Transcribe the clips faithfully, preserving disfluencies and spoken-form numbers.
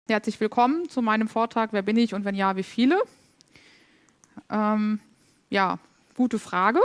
Herzlich willkommen zu meinem Vortrag Wer bin ich und wenn ja, wie viele? Ähm, ja, gute Frage.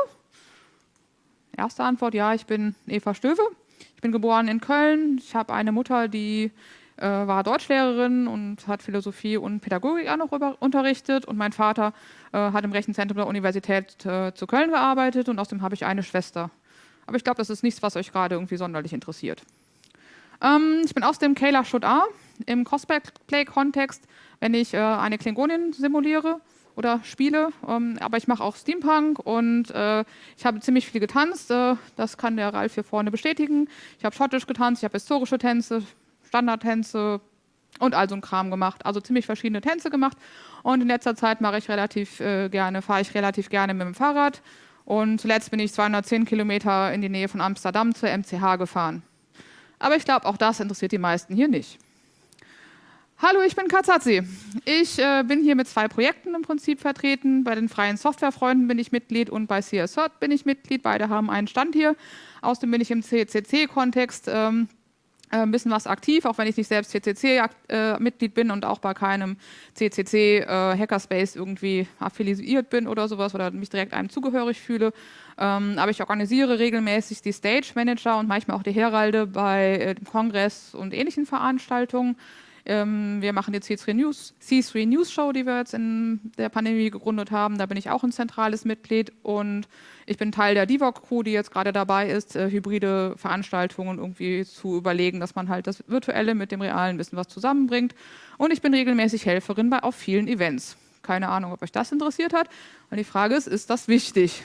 Erste Antwort, ja, ich bin Eva Stöwe. Ich bin geboren in Köln. Ich habe eine Mutter, die äh, war Deutschlehrerin und hat Philosophie und Pädagogik auch noch über, unterrichtet. Und mein Vater äh, hat im Rechenzentrum der Universität äh, zu Köln gearbeitet und außerdem habe ich eine Schwester. Aber ich glaube, das ist nichts, was euch gerade irgendwie sonderlich interessiert. Ähm, ich bin aus dem Kayla Shut A im Cosplay-Kontext, wenn ich äh, eine Klingonin simuliere oder spiele, ähm, aber ich mache auch Steampunk und äh, ich habe ziemlich viel getanzt, äh, das kann der Ralf hier vorne bestätigen. Ich habe schottisch getanzt, ich habe historische Tänze, Standardtänze und all so ein Kram gemacht, also ziemlich verschiedene Tänze gemacht und in letzter Zeit mache ich relativ äh, gerne, fahre ich relativ gerne mit dem Fahrrad und zuletzt bin ich zweihundertzehn Kilometer in die Nähe von Amsterdam zur M C H gefahren. Aber ich glaube, auch das interessiert die meisten hier nicht. Hallo, ich bin Katsatzi. Ich äh, bin hier mit zwei Projekten im Prinzip vertreten. Bei den Freien Softwarefreunden bin ich Mitglied und bei C S Cert bin ich Mitglied. Beide haben einen Stand hier. Außerdem bin ich im C C C-Kontext ähm, ein bisschen was aktiv, auch wenn ich nicht selbst C C C-Mitglied bin und auch bei keinem C C C-Hackerspace irgendwie affiliiert bin oder sowas oder mich direkt einem zugehörig fühle. Ähm, aber ich organisiere regelmäßig die Stage Manager und manchmal auch die Heralde bei äh, dem Kongress und ähnlichen Veranstaltungen. Ähm, wir machen die C drei News, C drei News Show, die wir jetzt in der Pandemie gegründet haben. Da bin ich auch ein zentrales Mitglied und ich bin Teil der D V O C-Crew, die jetzt gerade dabei ist, äh, hybride Veranstaltungen irgendwie zu überlegen, dass man halt das Virtuelle mit dem Realen ein bisschen was zusammenbringt. Und ich bin regelmäßig Helferin bei auf vielen Events. Keine Ahnung, ob euch das interessiert hat. Und die Frage ist, ist das wichtig?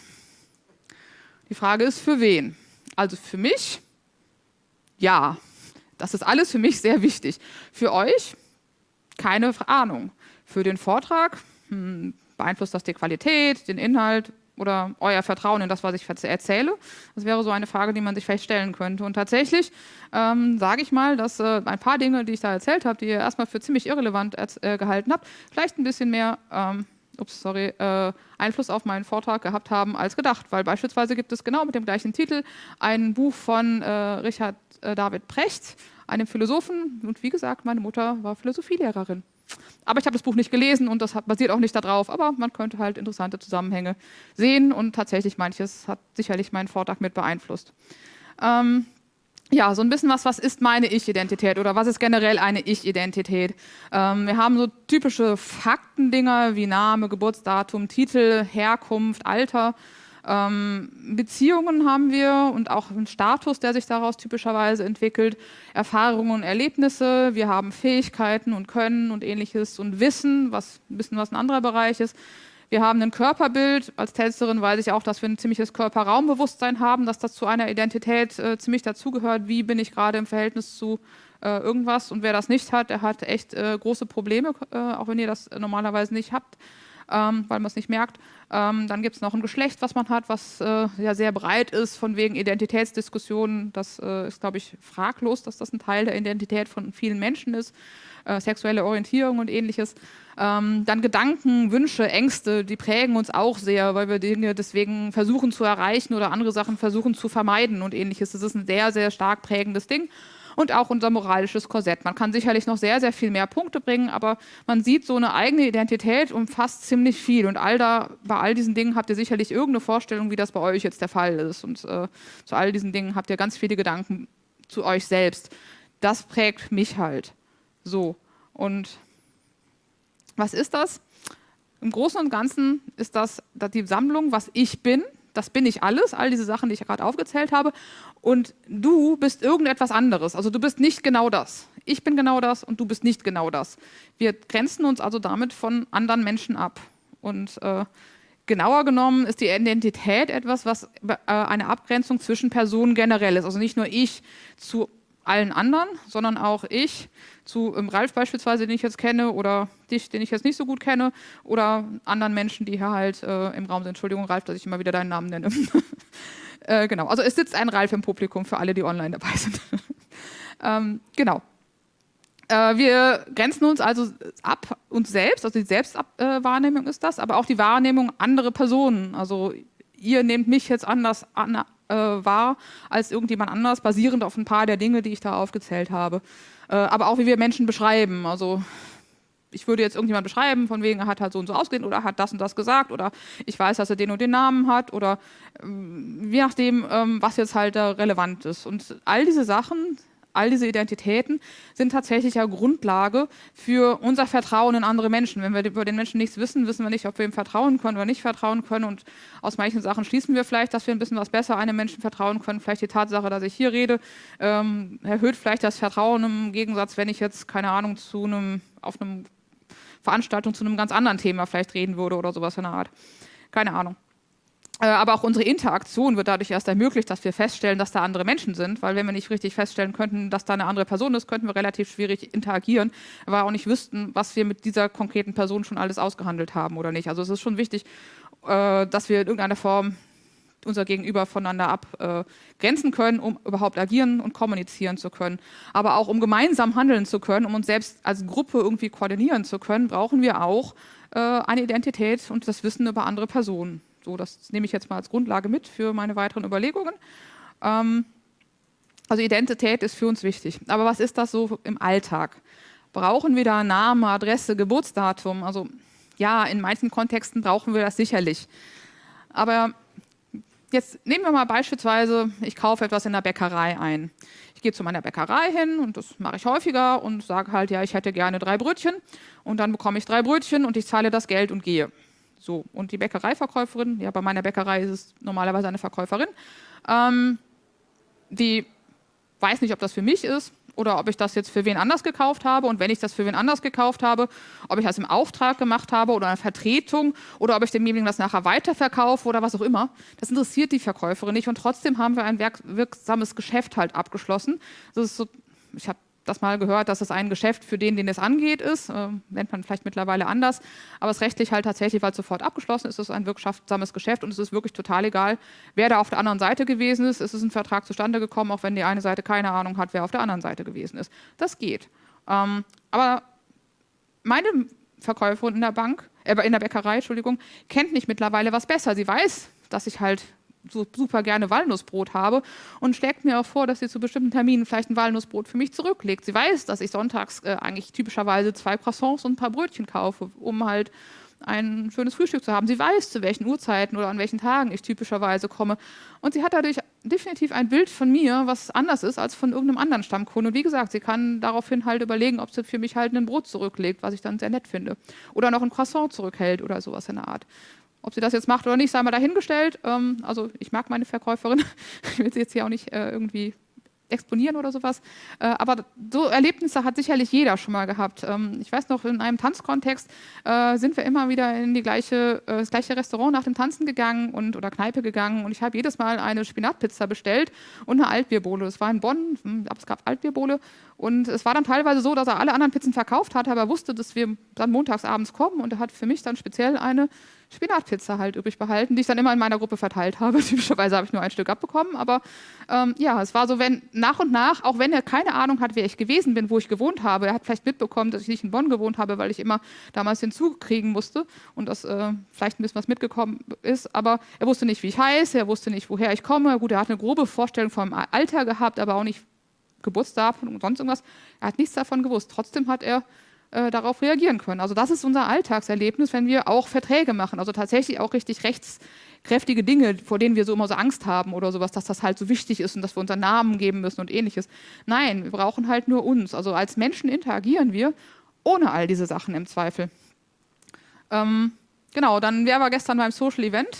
Die Frage ist, für wen? Also für mich? Ja. Das ist alles für mich sehr wichtig. Für euch? Keine Ahnung. Für den Vortrag? Hm, beeinflusst das die Qualität, den Inhalt oder euer Vertrauen in das, was ich erzähle? Das wäre so eine Frage, die man sich vielleicht stellen könnte. Und tatsächlich ähm, sage ich mal, dass äh, ein paar Dinge, die ich da erzählt habe, die ihr erstmal für ziemlich irrelevant äh, gehalten habt, vielleicht ein bisschen mehr ähm, ups, sorry, äh, Einfluss auf meinen Vortrag gehabt haben als gedacht. Weil beispielsweise gibt es genau mit dem gleichen Titel ein Buch von äh, Richard äh, David Precht, einem Philosophen. Und wie gesagt, meine Mutter war Philosophielehrerin. Aber ich habe das Buch nicht gelesen und das hat, basiert auch nicht darauf. Aber man könnte halt interessante Zusammenhänge sehen und tatsächlich manches hat sicherlich meinen Vortrag mit beeinflusst. Ähm, Ja, so ein bisschen was, was ist meine Ich-Identität oder was ist generell eine Ich-Identität? Ähm, wir haben so typische Faktendinger wie Name, Geburtsdatum, Titel, Herkunft, Alter. Ähm, Beziehungen haben wir und auch einen Status, der sich daraus typischerweise entwickelt. Erfahrungen und Erlebnisse. Wir haben Fähigkeiten und Können und Ähnliches und Wissen, was ein bisschen was ein anderer Bereich ist. Wir haben ein Körperbild. Als Tänzerin weiß ich auch, dass wir ein ziemliches Körperraumbewusstsein haben, dass das zu einer Identität äh, ziemlich dazugehört. Wie bin ich gerade im Verhältnis zu äh, irgendwas? Und wer das nicht hat, der hat echt äh, große Probleme, äh, auch wenn ihr das normalerweise nicht habt, ähm, weil man es nicht merkt. Ähm, dann gibt es noch ein Geschlecht, was man hat, was äh, ja sehr breit ist, von wegen Identitätsdiskussionen. Das äh, ist, glaube ich, fraglos, dass das ein Teil der Identität von vielen Menschen ist. Äh, sexuelle Orientierung und Ähnliches. Ähm, dann Gedanken, Wünsche, Ängste, die prägen uns auch sehr, weil wir Dinge deswegen versuchen zu erreichen oder andere Sachen versuchen zu vermeiden und Ähnliches. Das ist ein sehr, sehr stark prägendes Ding. Und auch unser moralisches Korsett. Man kann sicherlich noch sehr, sehr viel mehr Punkte bringen, aber man sieht, so eine eigene Identität umfasst ziemlich viel. Und all da, bei all diesen Dingen habt ihr sicherlich irgendeine Vorstellung, wie das bei euch jetzt der Fall ist. Und äh, zu all diesen Dingen habt ihr ganz viele Gedanken zu euch selbst. Das prägt mich halt. So. Und was ist das? Im Großen und Ganzen ist das, das die Sammlung, was ich bin. Das bin ich alles, all diese Sachen, die ich gerade aufgezählt habe. Und du bist irgendetwas anderes. Also du bist nicht genau das. Ich bin genau das und du bist nicht genau das. Wir grenzen uns also damit von anderen Menschen ab. Und äh, genauer genommen ist die Identität etwas, was äh, eine Abgrenzung zwischen Personen generell ist. Also nicht nur ich zu allen anderen, sondern auch ich zu ähm, Ralf beispielsweise, den ich jetzt kenne, oder dich, den ich jetzt nicht so gut kenne, oder anderen Menschen, die hier halt äh, im Raum sind. Entschuldigung, Ralf, dass ich immer wieder deinen Namen nenne. äh, genau, also es sitzt ein Ralf im Publikum für alle, die online dabei sind. ähm, genau. Äh, wir grenzen uns also ab, uns selbst, also die Selbstwahrnehmung ist das, aber auch die Wahrnehmung anderer Personen. Also ihr nehmt mich jetzt anders an, äh, war als irgendjemand anders, basierend auf ein paar der Dinge, die ich da aufgezählt habe. Äh, aber auch, wie wir Menschen beschreiben. Also ich würde jetzt irgendjemand beschreiben, von wegen, er hat halt so und so ausgesehen oder hat das und das gesagt oder ich weiß, dass er den und den Namen hat oder ähm, je nachdem, ähm, was jetzt halt da relevant ist. Und all diese Sachen, all diese Identitäten sind tatsächlich ja Grundlage für unser Vertrauen in andere Menschen. Wenn wir über den Menschen nichts wissen, wissen wir nicht, ob wir ihm vertrauen können oder nicht vertrauen können. Und aus manchen Sachen schließen wir vielleicht, dass wir ein bisschen was besser einem Menschen vertrauen können. Vielleicht die Tatsache, dass ich hier rede, ähm, erhöht vielleicht das Vertrauen im Gegensatz, wenn ich jetzt, keine Ahnung, zu einem, auf einem Veranstaltung zu einem ganz anderen Thema vielleicht reden würde oder sowas in der Art. Keine Ahnung. Äh, aber auch unsere Interaktion wird dadurch erst ermöglicht, dass wir feststellen, dass da andere Menschen sind, weil wenn wir nicht richtig feststellen könnten, dass da eine andere Person ist, könnten wir relativ schwierig interagieren, weil wir auch nicht wüssten, was wir mit dieser konkreten Person schon alles ausgehandelt haben oder nicht. Also es ist schon wichtig, äh, dass wir in irgendeiner Form unser Gegenüber voneinander abgrenzen äh, können, um überhaupt agieren und kommunizieren zu können. Aber auch um gemeinsam handeln zu können, um uns selbst als Gruppe irgendwie koordinieren zu können, brauchen wir auch äh, eine Identität und das Wissen über andere Personen. So, das nehme ich jetzt mal als Grundlage mit für meine weiteren Überlegungen. Ähm, also Identität ist für uns wichtig. Aber was ist das so im Alltag? Brauchen wir da Name, Adresse, Geburtsdatum? Also ja, in manchen Kontexten brauchen wir das sicherlich. Aber jetzt nehmen wir mal beispielsweise, ich kaufe etwas in der Bäckerei ein. Ich gehe zu meiner Bäckerei hin und das mache ich häufiger und sage halt, ja, ich hätte gerne drei Brötchen und dann bekomme ich drei Brötchen und ich zahle das Geld und gehe. So, und die Bäckereiverkäuferin, ja, bei meiner Bäckerei ist es normalerweise eine Verkäuferin, ähm, die weiß nicht, ob das für mich ist oder ob ich das jetzt für wen anders gekauft habe und wenn ich das für wen anders gekauft habe, ob ich das im Auftrag gemacht habe oder eine Vertretung oder ob ich demjenigen das nachher weiterverkaufe oder was auch immer. Das interessiert die Verkäuferin nicht und trotzdem haben wir ein wirksames Geschäft halt abgeschlossen. Das ist so, ich habe das mal gehört, dass es ein Geschäft für den, den es angeht, ist. Äh, nennt man vielleicht mittlerweile anders. Aber es ist rechtlich halt tatsächlich, weil es sofort abgeschlossen ist, ist es ein wirksames Geschäft und es ist wirklich total egal, wer da auf der anderen Seite gewesen ist. Es ist ein Vertrag zustande gekommen, auch wenn die eine Seite keine Ahnung hat, wer auf der anderen Seite gewesen ist. Das geht. Ähm, aber meine Verkäuferin in der Bank, äh, in der Bäckerei, Entschuldigung, kennt nicht mittlerweile was besser. Sie weiß, dass ich halt so super gerne Walnussbrot habe und schlägt mir auch vor, dass sie zu bestimmten Terminen vielleicht ein Walnussbrot für mich zurücklegt. Sie weiß, dass ich sonntags äh, eigentlich typischerweise zwei Croissants und ein paar Brötchen kaufe, um halt ein schönes Frühstück zu haben. Sie weiß, zu welchen Uhrzeiten oder an welchen Tagen ich typischerweise komme. Und sie hat dadurch definitiv ein Bild von mir, was anders ist als von irgendeinem anderen Stammkunden. Und wie gesagt, sie kann daraufhin halt überlegen, ob sie für mich halt ein Brot zurücklegt, was ich dann sehr nett finde. Oder noch ein Croissant zurückhält oder sowas in der Art. Ob sie das jetzt macht oder nicht, sei mal dahingestellt. Ähm, also ich mag meine Verkäuferin. Ich will sie jetzt hier auch nicht äh, irgendwie exponieren oder sowas. Äh, aber so Erlebnisse hat sicherlich jeder schon mal gehabt. Ähm, ich weiß noch, in einem Tanzkontext äh, sind wir immer wieder in die gleiche, äh, das gleiche Restaurant nach dem Tanzen gegangen und, oder Kneipe gegangen und ich habe jedes Mal eine Spinatpizza bestellt und eine Altbierbowle. Das war in Bonn, aber es gab Altbierbowle und es war dann teilweise so, dass er alle anderen Pizzen verkauft hat, aber er wusste, dass wir dann montags abends kommen und er hat für mich dann speziell eine Spinatpizza halt übrig behalten, die ich dann immer in meiner Gruppe verteilt habe. Typischerweise habe ich nur ein Stück abbekommen, aber ähm, ja, es war so, wenn nach und nach, auch wenn er keine Ahnung hat, wer ich gewesen bin, wo ich gewohnt habe, er hat vielleicht mitbekommen, dass ich nicht in Bonn gewohnt habe, weil ich immer damals den Zug kriegen musste und das äh, vielleicht ein bisschen was mitgekommen ist, aber er wusste nicht, wie ich heiße, er wusste nicht, woher ich komme. Gut, er hat eine grobe Vorstellung vom Alter gehabt, aber auch nicht Geburtsdatum und sonst irgendwas. Er hat nichts davon gewusst. Trotzdem hat er Äh, darauf reagieren können. Also das ist unser Alltagserlebnis, wenn wir auch Verträge machen, also tatsächlich auch richtig rechtskräftige Dinge, vor denen wir so immer so Angst haben oder sowas, dass das halt so wichtig ist und dass wir unseren Namen geben müssen und ähnliches. Nein, wir brauchen halt nur uns. Also als Menschen interagieren wir ohne all diese Sachen im Zweifel. Ähm, genau, dann wer war gestern beim Social Event?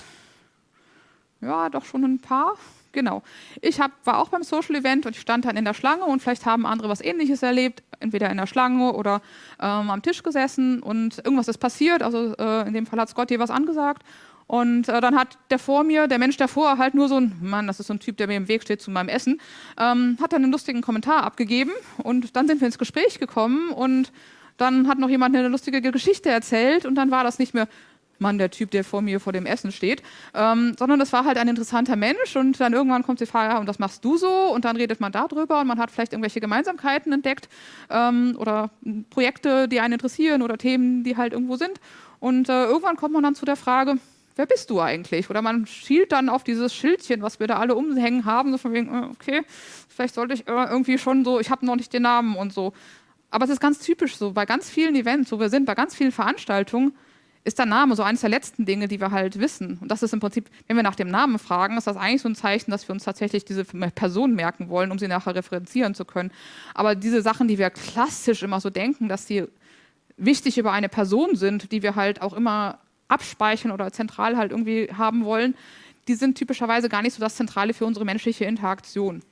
Ja, doch schon ein paar. Genau. Ich hab, war auch beim Social Event und ich stand dann in der Schlange und vielleicht haben andere was Ähnliches erlebt, entweder in der Schlange oder ähm, am Tisch gesessen und irgendwas ist passiert, also äh, in dem Fall hat Scott dir was angesagt und äh, dann hat der vor mir, der Mensch davor halt nur so ein, Mann, das ist so ein Typ, der mir im Weg steht zu meinem Essen, ähm, hat dann einen lustigen Kommentar abgegeben und dann sind wir ins Gespräch gekommen und dann hat noch jemand eine lustige Geschichte erzählt und dann war das nicht mehr Mann, der Typ, der vor mir vor dem Essen steht, ähm, sondern das war halt ein interessanter Mensch und dann irgendwann kommt die Frage, ja, und das machst du so? Und dann redet man darüber und man hat vielleicht irgendwelche Gemeinsamkeiten entdeckt ähm, oder Projekte, die einen interessieren oder Themen, die halt irgendwo sind. Und äh, irgendwann kommt man dann zu der Frage, wer bist du eigentlich? Oder man schielt dann auf dieses Schildchen, was wir da alle umhängen haben, so von wegen, äh, okay, vielleicht sollte ich äh, irgendwie schon so, ich habe noch nicht den Namen und so. Aber es ist ganz typisch so, bei ganz vielen Events, wo wir sind, bei ganz vielen Veranstaltungen, ist der Name so eines der letzten Dinge, die wir halt wissen. Und das ist im Prinzip, wenn wir nach dem Namen fragen, ist das eigentlich so ein Zeichen, dass wir uns tatsächlich diese Person merken wollen, um sie nachher referenzieren zu können. Aber diese Sachen, die wir klassisch immer so denken, dass die wichtig über eine Person sind, die wir halt auch immer abspeichern oder zentral halt irgendwie haben wollen, die sind typischerweise gar nicht so das Zentrale für unsere menschliche Interaktion.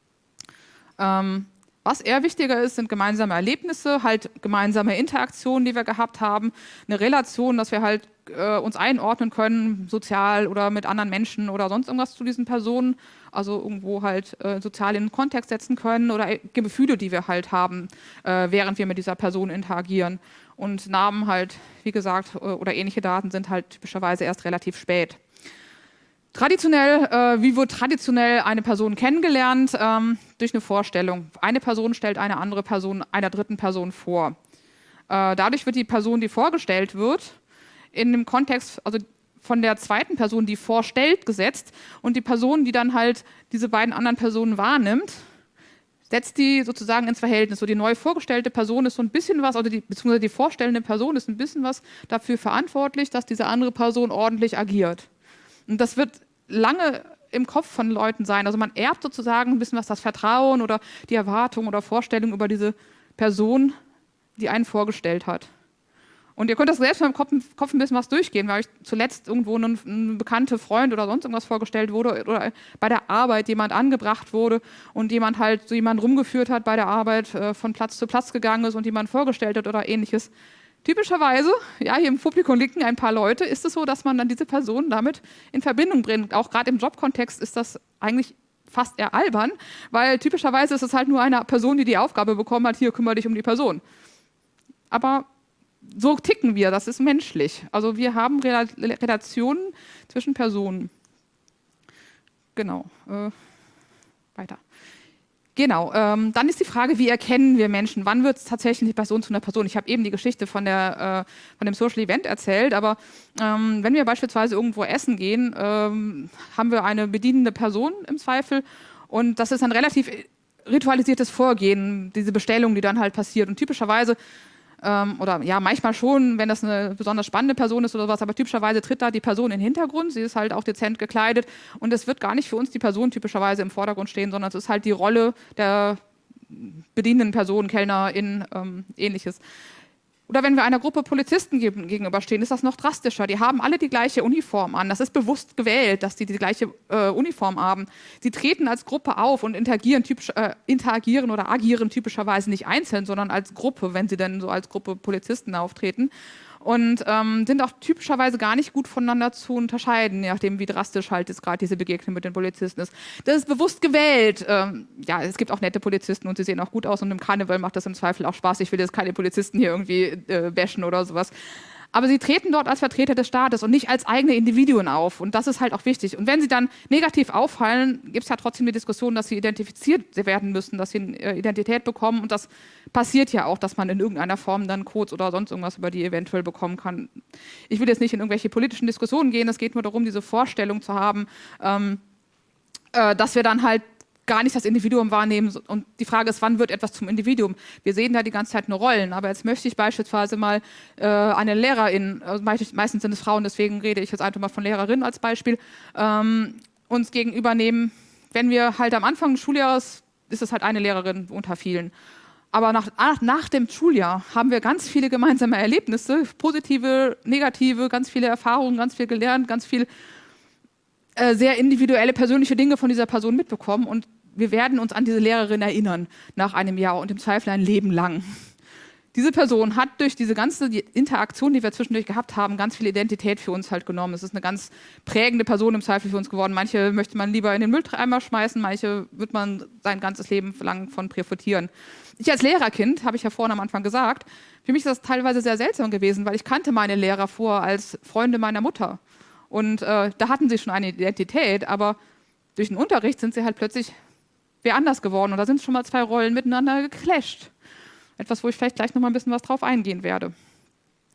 Ähm, Was eher wichtiger ist, sind gemeinsame Erlebnisse, halt gemeinsame Interaktionen, die wir gehabt haben, eine Relation, dass wir halt äh, uns einordnen können, sozial oder mit anderen Menschen oder sonst irgendwas zu diesen Personen, also irgendwo halt äh, sozial in den Kontext setzen können oder äh, Gefühle, die wir halt haben, äh, während wir mit dieser Person interagieren. Und Namen halt, wie gesagt, äh, oder ähnliche Daten sind halt typischerweise erst relativ spät. Traditionell, äh, wie wird traditionell eine Person kennengelernt? Ähm, durch eine Vorstellung. Eine Person stellt eine andere Person einer dritten Person vor. Äh, dadurch wird die Person, die vorgestellt wird, in dem Kontext, also von der zweiten Person, die vorstellt, gesetzt und die Person, die dann halt diese beiden anderen Personen wahrnimmt, setzt die sozusagen ins Verhältnis. So die neu vorgestellte Person ist so ein bisschen was, oder die, beziehungsweise die vorstellende Person ist ein bisschen was dafür verantwortlich, dass diese andere Person ordentlich agiert. Und das wird lange im Kopf von Leuten sein. Also man erbt sozusagen ein bisschen was, das Vertrauen oder die Erwartung oder Vorstellung über diese Person, die einen vorgestellt hat. Und ihr könnt das selbst mal im Kopf, Kopf ein bisschen was durchgehen, weil euch zuletzt irgendwo ein, ein bekannter Freund oder sonst irgendwas vorgestellt wurde oder bei der Arbeit jemand angebracht wurde und jemand halt so jemanden rumgeführt hat bei der Arbeit, äh, von Platz zu Platz gegangen ist und jemand vorgestellt hat oder ähnliches. Typischerweise, ja, hier im Publikum liegen ein paar Leute, ist es so, dass man dann diese Person damit in Verbindung bringt. Auch gerade im Jobkontext ist das eigentlich fast eher albern, weil typischerweise ist es halt nur eine Person, die die Aufgabe bekommen hat, hier kümmere dich um die Person. Aber so ticken wir, das ist menschlich. Also wir haben Relationen zwischen Personen. Genau, äh, weiter. Genau, ähm, dann ist die Frage, wie erkennen wir Menschen? Wann wird es tatsächlich eine Person zu einer Person? Ich habe eben die Geschichte von, der, äh, von dem Social Event erzählt, aber ähm, wenn wir beispielsweise irgendwo essen gehen, ähm, haben wir eine bedienende Person im Zweifel und das ist ein relativ ritualisiertes Vorgehen, diese Bestellung, die dann halt passiert. Und typischerweise, ähm, oder ja, manchmal schon, wenn das eine besonders spannende Person ist oder sowas, aber typischerweise tritt da die Person in den Hintergrund, sie ist halt auch dezent gekleidet und es wird gar nicht für uns die Person typischerweise im Vordergrund stehen, sondern es ist halt die Rolle der bedienenden Person, Kellnerin, ähm, ähnliches. Oder wenn wir einer Gruppe Polizisten gegenüberstehen, ist das noch drastischer. Die haben alle die gleiche Uniform an. Das ist bewusst gewählt, dass die die gleiche äh, Uniform haben. Sie treten als Gruppe auf und interagieren, typisch, äh, interagieren oder agieren typischerweise nicht einzeln, sondern als Gruppe, wenn sie denn so als Gruppe Polizisten auftreten. Und ähm, sind auch typischerweise gar nicht gut voneinander zu unterscheiden, je nachdem, wie drastisch halt jetzt gerade diese Begegnung mit den Polizisten ist. Das ist bewusst gewählt. Ähm, ja, es gibt auch nette Polizisten und sie sehen auch gut aus und im Karneval macht das im Zweifel auch Spaß. Ich will jetzt keine Polizisten hier irgendwie äh, bashen oder sowas. Aber sie treten dort als Vertreter des Staates und nicht als eigene Individuen auf. Und das ist halt auch wichtig. Und wenn sie dann negativ auffallen, gibt es ja trotzdem die Diskussion, dass sie identifiziert werden müssen, dass sie eine Identität bekommen. Und das passiert ja auch, dass man in irgendeiner Form dann Codes oder sonst irgendwas über die eventuell bekommen kann. Ich will jetzt nicht in irgendwelche politischen Diskussionen gehen. Es geht nur darum, diese Vorstellung zu haben, ähm, äh, dass wir dann halt gar nicht das Individuum wahrnehmen. Und die Frage ist, wann wird etwas zum Individuum? Wir sehen da die ganze Zeit nur Rollen, aber jetzt möchte ich beispielsweise mal äh, eine Lehrerin, also meistens sind es Frauen, deswegen rede ich jetzt einfach mal von Lehrerin als Beispiel, ähm, uns gegenübernehmen. Wenn wir halt am Anfang des Schuljahres, ist es halt eine Lehrerin unter vielen. Aber nach, nach dem Schuljahr haben wir ganz viele gemeinsame Erlebnisse, positive, negative, ganz viele Erfahrungen, ganz viel gelernt, ganz viel äh, sehr individuelle, persönliche Dinge von dieser Person mitbekommen und wir werden uns an diese Lehrerin erinnern nach einem Jahr und im Zweifel ein Leben lang. Diese Person hat durch diese ganze Interaktion, die wir zwischendurch gehabt haben, ganz viel Identität für uns halt genommen. Es ist eine ganz prägende Person im Zweifel für uns geworden. Manche möchte man lieber in den Mülleimer schmeißen, manche wird man sein ganzes Leben lang von profitieren. Ich als Lehrerkind, habe ich ja vorhin am Anfang gesagt, für mich ist das teilweise sehr seltsam gewesen, weil ich kannte meine Lehrer vor als Freunde meiner Mutter. Und äh, da hatten sie schon eine Identität, aber durch den Unterricht sind sie halt plötzlich wer anders geworden. Und da sind schon mal zwei Rollen miteinander geclasht. Etwas, wo ich vielleicht gleich noch mal ein bisschen was drauf eingehen werde.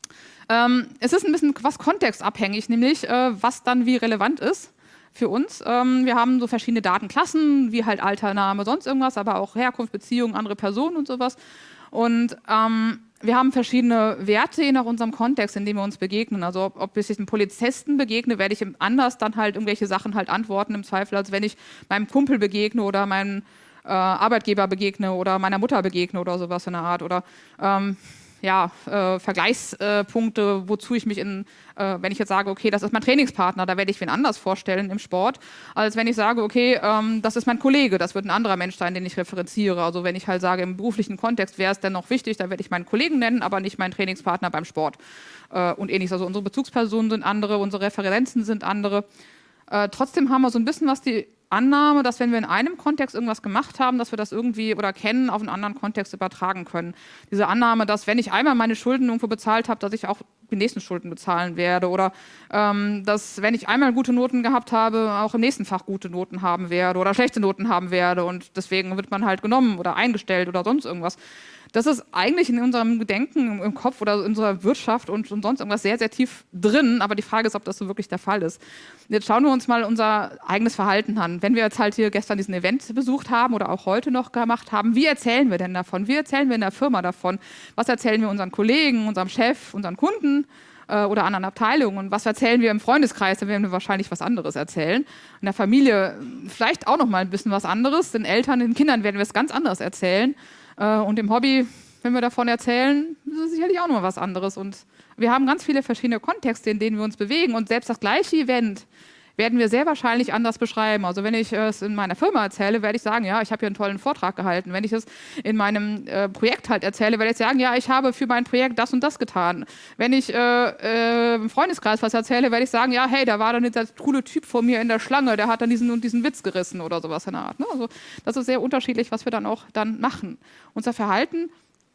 Ähm, es ist ein bisschen was kontextabhängig, nämlich äh, was dann wie relevant ist für uns. Ähm, wir haben so verschiedene Datenklassen, wie halt Alter, Name, sonst irgendwas, aber auch Herkunft, Beziehung, andere Personen und sowas. Und ähm, wir haben verschiedene Werte je nach unserem Kontext, in dem wir uns begegnen. Also ob, ob ich einem Polizisten begegne, werde ich anders dann halt irgendwelche Sachen halt antworten im Zweifel, als wenn ich meinem Kumpel begegne oder meinem äh, Arbeitgeber begegne oder meiner Mutter begegne oder sowas in der Art. Oder ähm, ja, äh, Vergleichspunkte, wozu ich mich in, äh, wenn ich jetzt sage, okay, das ist mein Trainingspartner, da werde ich wen anders vorstellen im Sport, als wenn ich sage, okay, ähm, das ist mein Kollege, das wird ein anderer Mensch sein, den ich referenziere. Also wenn ich halt sage, im beruflichen Kontext wäre es dann noch wichtig, da werde ich meinen Kollegen nennen, aber nicht meinen Trainingspartner beim Sport. Äh, und ähnliches. Also unsere Bezugspersonen sind andere, unsere Referenzen sind andere. Äh, trotzdem haben wir so ein bisschen was die Annahme, dass wenn wir in einem Kontext irgendwas gemacht haben, dass wir das irgendwie oder kennen, auf einen anderen Kontext übertragen können. Diese Annahme, dass wenn ich einmal meine Schulden irgendwo bezahlt habe, dass ich auch die nächsten Schulden bezahlen werde. Oder ähm, dass wenn ich einmal gute Noten gehabt habe, auch im nächsten Fach gute Noten haben werde oder schlechte Noten haben werde. Und deswegen wird man halt genommen oder eingestellt oder sonst irgendwas. Das ist eigentlich in unserem Gedenken im Kopf oder in unserer Wirtschaft und, und sonst irgendwas sehr, sehr tief drin. Aber die Frage ist, ob das so wirklich der Fall ist. Jetzt schauen wir uns mal unser eigenes Verhalten an. Wenn wir jetzt halt hier gestern diesen Event besucht haben oder auch heute noch gemacht haben, wie erzählen wir denn davon? Wie erzählen wir in der Firma davon? Was erzählen wir unseren Kollegen, unserem Chef, unseren Kunden äh, oder anderen Abteilungen? Und was erzählen wir im Freundeskreis? Da werden wir wahrscheinlich was anderes erzählen. In der Familie vielleicht auch noch mal ein bisschen was anderes. Den Eltern, den Kindern werden wir es ganz anders erzählen. Und im Hobby, wenn wir davon erzählen, ist es sicherlich auch noch mal was anderes. Und wir haben ganz viele verschiedene Kontexte, in denen wir uns bewegen. Und selbst das gleiche Event werden wir sehr wahrscheinlich anders beschreiben. Also wenn ich es in meiner Firma erzähle, werde ich sagen, ja, ich habe hier einen tollen Vortrag gehalten. Wenn ich es in meinem äh, Projekt halt erzähle, werde ich sagen, ja, ich habe für mein Projekt das und das getan. Wenn ich äh, äh, im Freundeskreis was erzähle, werde ich sagen, ja, hey, da war dann dieser coole Typ vor mir in der Schlange, der hat dann diesen und diesen Witz gerissen oder sowas in der Art. Ne? Also das ist sehr unterschiedlich, was wir dann auch dann machen. Unser Verhalten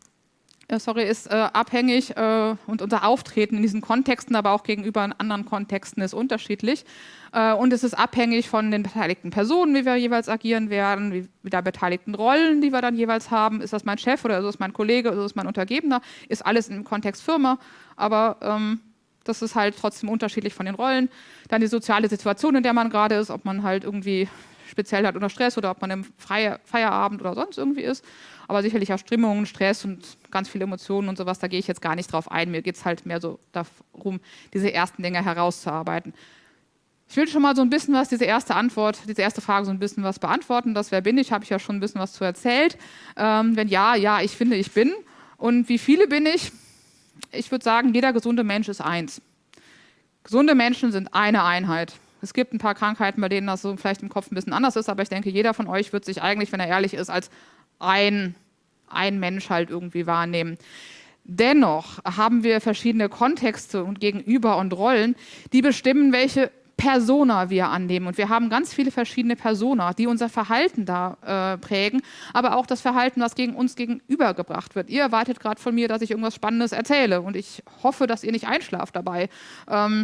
sorry, ist äh, abhängig äh, und unser Auftreten in diesen Kontexten, aber auch gegenüber in anderen Kontexten ist unterschiedlich. Äh, und es ist abhängig von den beteiligten Personen, wie wir jeweils agieren werden, wie, wie der beteiligten Rollen, die wir dann jeweils haben. Ist das mein Chef oder ist das mein Kollege oder ist das mein Untergebener? Ist alles im Kontext Firma, aber ähm, das ist halt trotzdem unterschiedlich von den Rollen. Dann die soziale Situation, in der man gerade ist, ob man halt irgendwie speziell hat unter Stress oder ob man im Freier, Feierabend oder sonst irgendwie ist. Aber sicherlich auch Stimmungen, Stress und ganz viele Emotionen und sowas, da gehe ich jetzt gar nicht drauf ein. Mir geht es halt mehr so darum, diese ersten Dinge herauszuarbeiten. Ich will schon mal so ein bisschen was, diese erste Antwort, diese erste Frage so ein bisschen was beantworten. Das, wer bin ich, habe ich ja schon ein bisschen was zu erzählt. Ähm, wenn ja, ja, ich finde, ich bin. Und wie viele bin ich? Ich würde sagen, jeder gesunde Mensch ist eins. Gesunde Menschen sind eine Einheit. Es gibt ein paar Krankheiten, bei denen das so vielleicht im Kopf ein bisschen anders ist, aber ich denke, jeder von euch wird sich eigentlich, wenn er ehrlich ist, als ein, ein Mensch halt irgendwie wahrnehmen. Dennoch haben wir verschiedene Kontexte und Gegenüber und Rollen, die bestimmen, welche Persona wir annehmen. Und wir haben ganz viele verschiedene Persona, die unser Verhalten da äh, prägen, aber auch das Verhalten, was gegen uns gegenübergebracht wird. Ihr erwartet gerade von mir, dass ich irgendwas Spannendes erzähle und ich hoffe, dass ihr nicht einschlaft dabei. Ähm,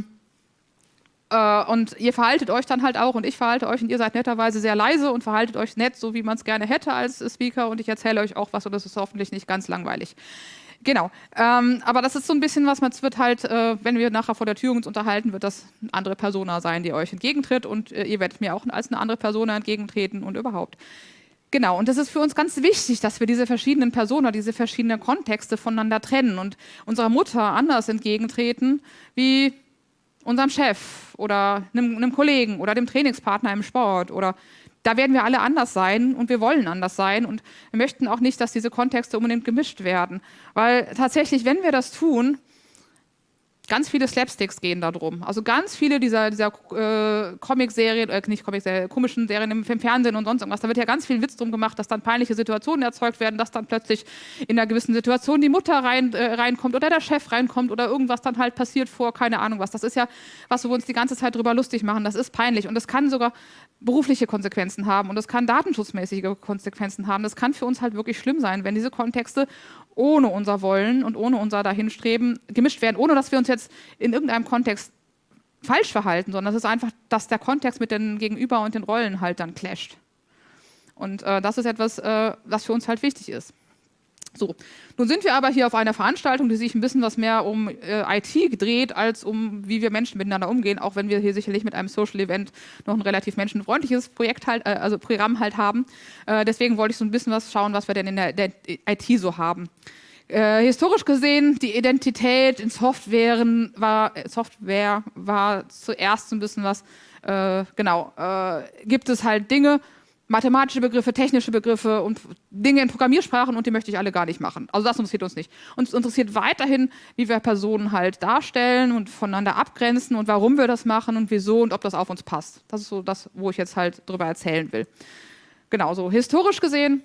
äh, und ihr verhaltet euch dann halt auch und ich verhalte euch und ihr seid netterweise sehr leise und verhaltet euch nett, so wie man es gerne hätte als Speaker und ich erzähle euch auch was und das ist hoffentlich nicht ganz langweilig. Genau, ähm, aber das ist so ein bisschen was, es wird halt, äh, wenn wir nachher vor der Tür uns unterhalten, wird das eine andere Persona sein, die euch entgegentritt und äh, ihr werdet mir auch als eine andere Persona entgegentreten und überhaupt. Genau, und das ist für uns ganz wichtig, dass wir diese verschiedenen Persona, diese verschiedenen Kontexte voneinander trennen und unserer Mutter anders entgegentreten, wie unserem Chef oder einem, einem Kollegen oder dem Trainingspartner im Sport oder da werden wir alle anders sein und wir wollen anders sein und wir möchten auch nicht, dass diese Kontexte unbedingt gemischt werden, weil tatsächlich, wenn wir das tun, ganz viele Slapsticks gehen da drum. Also ganz viele dieser, dieser äh, Comic-Serien, äh, nicht Comic-Serien, komischen Serien im, im Fernsehen und sonst irgendwas, da wird ja ganz viel Witz drum gemacht, dass dann peinliche Situationen erzeugt werden, dass dann plötzlich in einer gewissen Situation die Mutter rein, äh, reinkommt oder der Chef reinkommt oder irgendwas dann halt passiert vor, keine Ahnung was. Das ist ja, was wir uns die ganze Zeit drüber lustig machen, das ist peinlich und das kann sogar berufliche Konsequenzen haben und das kann datenschutzmäßige Konsequenzen haben. Das kann für uns halt wirklich schlimm sein, wenn diese Kontexte ohne unser Wollen und ohne unser Dahinstreben gemischt werden, ohne dass wir uns jetzt in irgendeinem Kontext falsch verhalten, sondern es ist einfach, dass der Kontext mit den Gegenüber und den Rollen halt dann clasht. Und äh, das ist etwas, äh, was für uns halt wichtig ist. So, nun sind wir aber hier auf einer Veranstaltung, die sich ein bisschen was mehr um äh, I T dreht, als um, wie wir Menschen miteinander umgehen, auch wenn wir hier sicherlich mit einem Social Event noch ein relativ menschenfreundliches Projekt halt, äh, also Programm halt haben. Äh, deswegen wollte ich so ein bisschen was schauen, was wir denn in der, der I T so haben. Äh, historisch gesehen, die Identität in Softwaren war, Software war zuerst so ein bisschen was, äh, genau, äh, gibt es halt Dinge, mathematische Begriffe, technische Begriffe und Dinge in Programmiersprachen, und die möchte ich alle gar nicht machen. Also das interessiert uns nicht. Uns interessiert weiterhin, wie wir Personen halt darstellen und voneinander abgrenzen und warum wir das machen und wieso und ob das auf uns passt. Das ist so das, wo ich jetzt halt drüber erzählen will. Genau, so historisch gesehen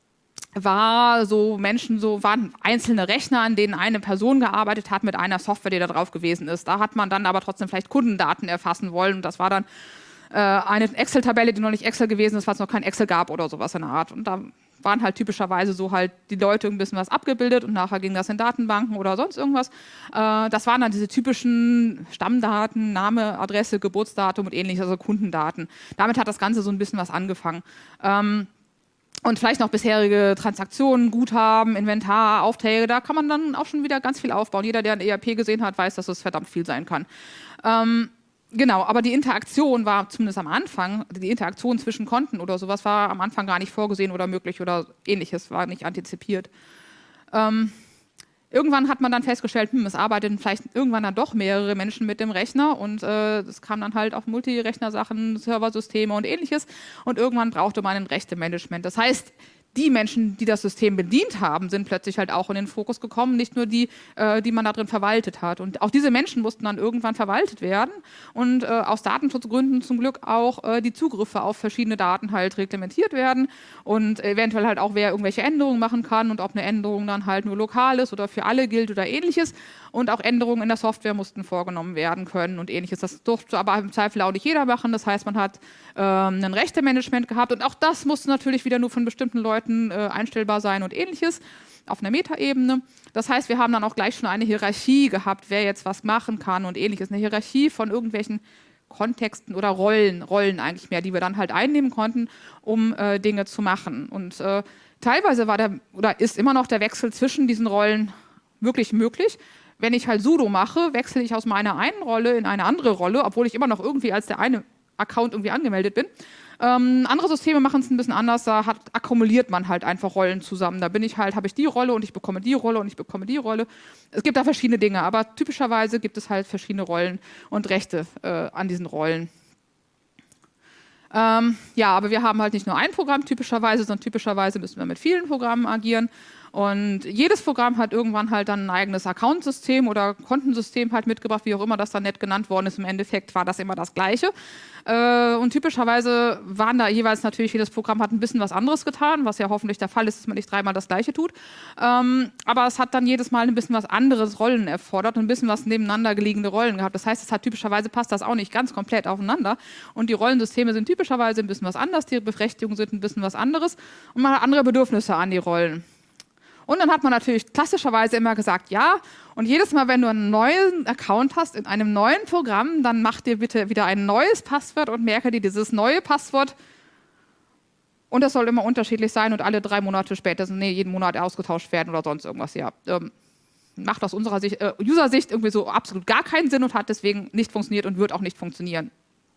war so Menschen, so waren einzelne Rechner, an denen eine Person gearbeitet hat mit einer Software, die da drauf gewesen ist. Da hat man dann aber trotzdem vielleicht Kundendaten erfassen wollen, und das war dann eine Excel-Tabelle, die noch nicht Excel gewesen ist, weil es noch kein Excel gab oder sowas in der Art. Und da waren halt typischerweise so halt die Leute ein bisschen was abgebildet, und nachher ging das in Datenbanken oder sonst irgendwas. Das waren dann diese typischen Stammdaten, Name, Adresse, Geburtsdatum und ähnliches, also Kundendaten. Damit hat das Ganze so ein bisschen was angefangen. Und vielleicht noch bisherige Transaktionen, Guthaben, Inventar, Aufträge, da kann man dann auch schon wieder ganz viel aufbauen. Jeder, der ein E R P gesehen hat, weiß, dass das verdammt viel sein kann. Genau, aber die Interaktion war zumindest am Anfang, die Interaktion zwischen Konten oder sowas war am Anfang gar nicht vorgesehen oder möglich oder ähnliches, war nicht antizipiert. Ähm, irgendwann hat man dann festgestellt, hm, es arbeiteten vielleicht irgendwann dann doch mehrere Menschen mit dem Rechner, und es äh, kam dann halt auf Multirechner-Sachen, Serversysteme und ähnliches, und irgendwann brauchte man ein Rechtemanagement. Das heißt, die Menschen, die das System bedient haben, sind plötzlich halt auch in den Fokus gekommen, nicht nur die, äh, die man da drin verwaltet hat. Und auch diese Menschen mussten dann irgendwann verwaltet werden und äh, aus Datenschutzgründen zum Glück auch äh, die Zugriffe auf verschiedene Daten halt reglementiert werden und eventuell halt auch, wer irgendwelche Änderungen machen kann und ob eine Änderung dann halt nur lokal ist oder für alle gilt oder ähnliches. Und auch Änderungen in der Software mussten vorgenommen werden können und ähnliches. Das durfte aber im Zweifel auch nicht jeder machen. Das heißt, man hat ähm, ein Rechtemanagement gehabt, und auch das musste natürlich wieder nur von bestimmten Leuten äh, einstellbar sein und ähnliches auf einer Metaebene. Das heißt, wir haben dann auch gleich schon eine Hierarchie gehabt, wer jetzt was machen kann und ähnliches. Eine Hierarchie von irgendwelchen Kontexten oder Rollen, Rollen eigentlich mehr, die wir dann halt einnehmen konnten, um äh, Dinge zu machen. Und äh, teilweise war der oder ist immer noch der Wechsel zwischen diesen Rollen wirklich möglich. Wenn ich halt sudo mache, wechsle ich aus meiner einen Rolle in eine andere Rolle, obwohl ich immer noch irgendwie als der eine Account irgendwie angemeldet bin. Ähm, andere Systeme machen es ein bisschen anders, da hat, akkumuliert man halt einfach Rollen zusammen. Da bin ich halt, habe ich die Rolle und ich bekomme die Rolle und ich bekomme die Rolle. Es gibt da verschiedene Dinge, aber typischerweise gibt es halt verschiedene Rollen und Rechte äh, an diesen Rollen. Ähm, ja, aber wir haben halt nicht nur ein Programm typischerweise, sondern typischerweise müssen wir mit vielen Programmen agieren. Und jedes Programm hat irgendwann halt dann ein eigenes Accountsystem oder Kontensystem halt mitgebracht, wie auch immer das dann nett genannt worden ist. Im Endeffekt war das immer das Gleiche. Äh, und typischerweise waren da jeweils natürlich, jedes Programm hat ein bisschen was anderes getan, was ja hoffentlich der Fall ist, dass man nicht dreimal das Gleiche tut. Ähm, aber es hat dann jedes Mal ein bisschen was anderes Rollen erfordert und ein bisschen was nebeneinander gelegene Rollen gehabt. Das heißt, es hat typischerweise passt das auch nicht ganz komplett aufeinander. Und die Rollensysteme sind typischerweise ein bisschen was anderes, die Berechtigungen sind ein bisschen was anderes und man hat andere Bedürfnisse an die Rollen. Und dann hat man natürlich klassischerweise immer gesagt, ja, und jedes Mal, wenn du einen neuen Account hast in einem neuen Programm, dann mach dir bitte wieder ein neues Passwort und merke dir dieses neue Passwort. Und das soll immer unterschiedlich sein und alle drei Monate später, nee, jeden Monat ausgetauscht werden oder sonst irgendwas. Ja, ähm, macht aus unserer Sicht, äh, User-Sicht irgendwie so absolut gar keinen Sinn und hat deswegen nicht funktioniert und wird auch nicht funktionieren.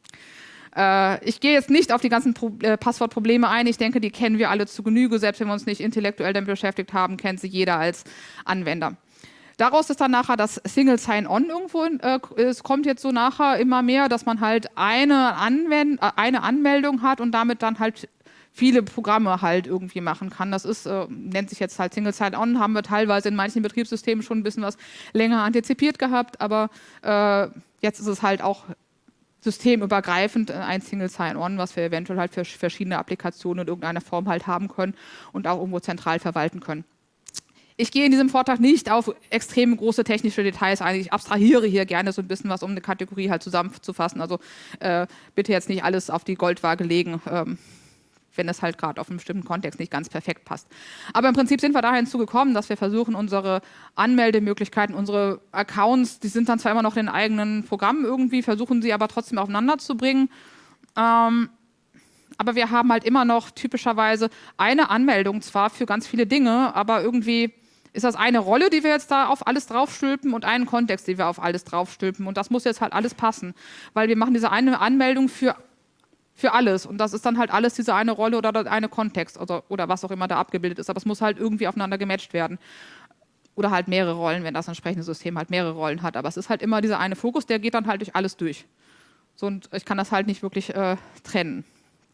Ich gehe jetzt nicht auf die ganzen Pro äh, Passwortprobleme ein. Ich denke, die kennen wir alle zu Genüge. Selbst wenn wir uns nicht intellektuell damit beschäftigt haben, kennt sie jeder als Anwender. Daraus ist dann nachher das Single Sign-On irgendwo, äh, es kommt jetzt so nachher immer mehr, dass man halt eine, Anwend äh, eine Anmeldung hat und damit dann halt viele Programme halt irgendwie machen kann. Das ist, äh, nennt sich jetzt halt Single Sign-On, haben wir teilweise in manchen Betriebssystemen schon ein bisschen was länger antizipiert gehabt, aber äh, jetzt ist es halt auch systemübergreifend ein Single Sign-On, was wir eventuell halt für verschiedene Applikationen in irgendeiner Form halt haben können und auch irgendwo zentral verwalten können. Ich gehe in diesem Vortrag nicht auf extrem große technische Details ein. Ich abstrahiere hier gerne so ein bisschen was, um eine Kategorie halt zusammenzufassen. Also äh, bitte jetzt nicht alles auf die Goldwaage legen, ähm, wenn es halt gerade auf einen bestimmten Kontext nicht ganz perfekt passt. Aber im Prinzip sind wir dahin zugekommen, dass wir versuchen, unsere Anmeldemöglichkeiten, unsere Accounts, die sind dann zwar immer noch in eigenen Programmen irgendwie, versuchen sie aber trotzdem aufeinander zu bringen. Ähm, aber wir haben halt immer noch typischerweise eine Anmeldung zwar für ganz viele Dinge, aber irgendwie ist das eine Rolle, die wir jetzt da auf alles draufstülpen und einen Kontext, den wir auf alles draufstülpen. Und das muss jetzt halt alles passen, weil wir machen diese eine Anmeldung für, für alles. Und das ist dann halt alles diese eine Rolle oder der eine Kontext oder, oder was auch immer da abgebildet ist. Aber es muss halt irgendwie aufeinander gematcht werden. Oder halt mehrere Rollen, wenn das entsprechende System halt mehrere Rollen hat. Aber es ist halt immer dieser eine Fokus, der geht dann halt durch alles durch. So, und ich kann das halt nicht wirklich äh, trennen.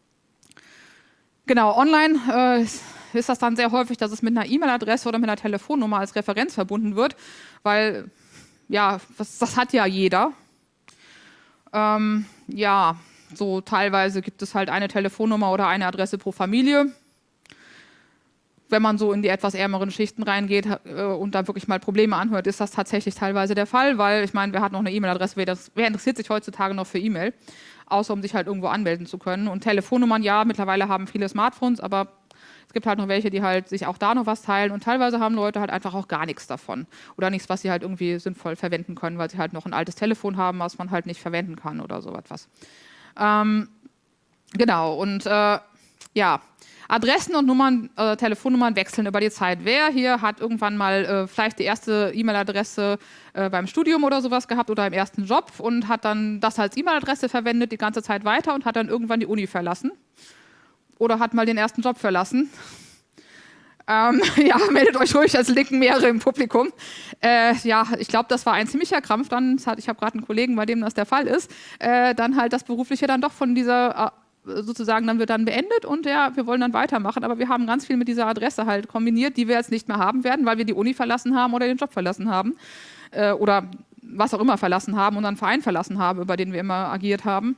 Genau, online äh, ist das dann sehr häufig, dass es mit einer E-Mail-Adresse oder mit einer Telefonnummer als Referenz verbunden wird, weil, ja, das, das hat ja jeder. Ähm, ja, so teilweise gibt es halt eine Telefonnummer oder eine Adresse pro Familie. Wenn man so in die etwas ärmeren Schichten reingeht äh, und da wirklich mal Probleme anhört, ist das tatsächlich teilweise der Fall, weil ich meine, wer hat noch eine E-Mail-Adresse, wer, wer interessiert sich heutzutage noch für E-Mail, außer um sich halt irgendwo anmelden zu können. Und Telefonnummern, ja, mittlerweile haben viele Smartphones, aber es gibt halt noch welche, die halt sich auch da noch was teilen und teilweise haben Leute halt einfach auch gar nichts davon oder nichts, was sie halt irgendwie sinnvoll verwenden können, weil sie halt noch ein altes Telefon haben, was man halt nicht verwenden kann oder so etwas. Ähm, genau, und äh, ja, Adressen und Nummern, äh, Telefonnummern wechseln über die Zeit. Wer hier hat irgendwann mal äh, vielleicht die erste E-Mail-Adresse äh, beim Studium oder sowas gehabt oder im ersten Job und hat dann das als E-Mail-Adresse verwendet die ganze Zeit weiter und hat dann irgendwann die Uni verlassen? Oder hat mal den ersten Job verlassen? Ähm, ja, meldet euch ruhig, es linken mehrere im Publikum. Äh, ja, ich glaube, das war ein ziemlicher Krampf dann. Ich habe gerade einen Kollegen, bei dem das der Fall ist. Äh, dann halt das Berufliche dann doch von dieser... Äh, sozusagen dann wird dann beendet und ja, wir wollen dann weitermachen, aber wir haben ganz viel mit dieser Adresse halt kombiniert, die wir jetzt nicht mehr haben werden, weil wir die Uni verlassen haben oder den Job verlassen haben äh, oder was auch immer verlassen haben und einen Verein verlassen haben, über den wir immer agiert haben.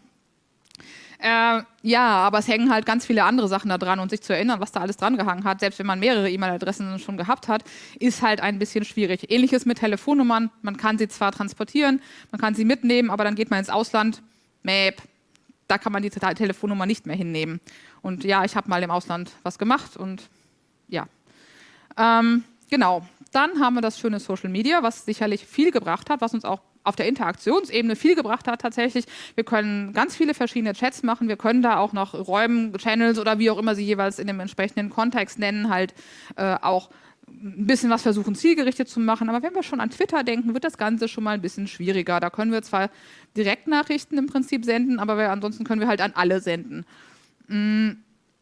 Äh, ja, aber es hängen halt ganz viele andere Sachen da dran und sich zu erinnern, was da alles dran gehangen hat, selbst wenn man mehrere E-Mail-Adressen schon gehabt hat, ist halt ein bisschen schwierig. Ähnliches mit Telefonnummern, man kann sie zwar transportieren, man kann sie mitnehmen, aber dann geht man ins Ausland, Map, da kann man die Telefonnummer nicht mehr hinnehmen. Und ja, ich habe mal im Ausland was gemacht und ja. Ähm, genau, dann haben wir das schöne Social Media, was sicherlich viel gebracht hat, was uns auch auf der Interaktionsebene viel gebracht hat tatsächlich. Wir können ganz viele verschiedene Chats machen, wir können da auch noch Räumen, Channels oder wie auch immer sie jeweils in dem entsprechenden Kontext nennen, halt äh, auch ein bisschen was versuchen, zielgerichtet zu machen. Aber wenn wir schon an Twitter denken, wird das Ganze schon mal ein bisschen schwieriger. Da können wir zwar Direktnachrichten im Prinzip senden, aber wir, ansonsten können wir halt an alle senden. Mm,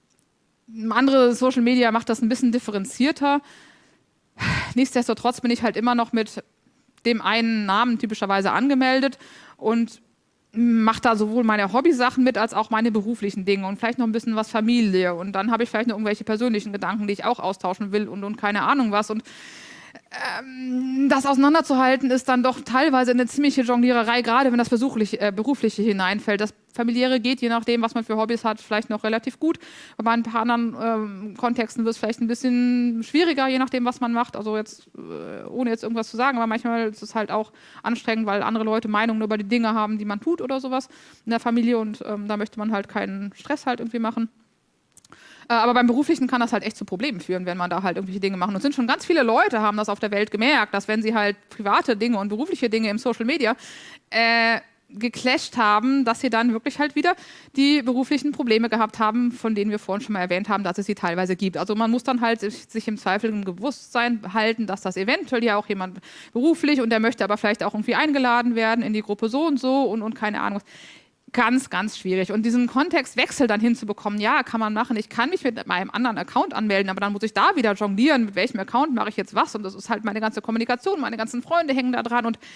andere Social Media macht das ein bisschen differenzierter. Nichtsdestotrotz bin ich halt immer noch mit dem einen Namen typischerweise angemeldet und mache da sowohl meine Hobbysachen mit, als auch meine beruflichen Dinge und vielleicht noch ein bisschen was Familie. Und dann habe ich vielleicht noch irgendwelche persönlichen Gedanken, die ich auch austauschen will und, und keine Ahnung was. Und ähm, das auseinanderzuhalten ist dann doch teilweise eine ziemliche Jongliererei, gerade wenn das berufliche, äh, berufliche hineinfällt. Das Familiäre geht, je nachdem, was man für Hobbys hat, vielleicht noch relativ gut. Bei ein paar anderen ähm, Kontexten wird es vielleicht ein bisschen schwieriger, je nachdem, was man macht. Also jetzt, äh, ohne jetzt irgendwas zu sagen, aber manchmal ist es halt auch anstrengend, weil andere Leute Meinungen über die Dinge haben, die man tut oder sowas in der Familie und ähm, da möchte man halt keinen Stress halt irgendwie machen. Aber beim Beruflichen kann das halt echt zu Problemen führen, wenn man da halt irgendwelche Dinge macht. Und es sind schon ganz viele Leute, haben das auf der Welt gemerkt, dass wenn sie halt private Dinge und berufliche Dinge im Social Media äh, geclasht haben, dass sie dann wirklich halt wieder die beruflichen Probleme gehabt haben, von denen wir vorhin schon mal erwähnt haben, dass es sie teilweise gibt. Also man muss dann halt sich im Zweifel im Bewusstsein halten, dass das eventuell ja auch jemand beruflich und der möchte aber vielleicht auch irgendwie eingeladen werden in die Gruppe so und so und, und keine Ahnung. Ganz, ganz schwierig. Und diesen Kontextwechsel dann hinzubekommen, ja, kann man machen. Ich kann mich mit meinem anderen Account anmelden, aber dann muss ich da wieder jonglieren, mit welchem Account mache ich jetzt was. Und das ist halt meine ganze Kommunikation, meine ganzen Freunde hängen da dran. Und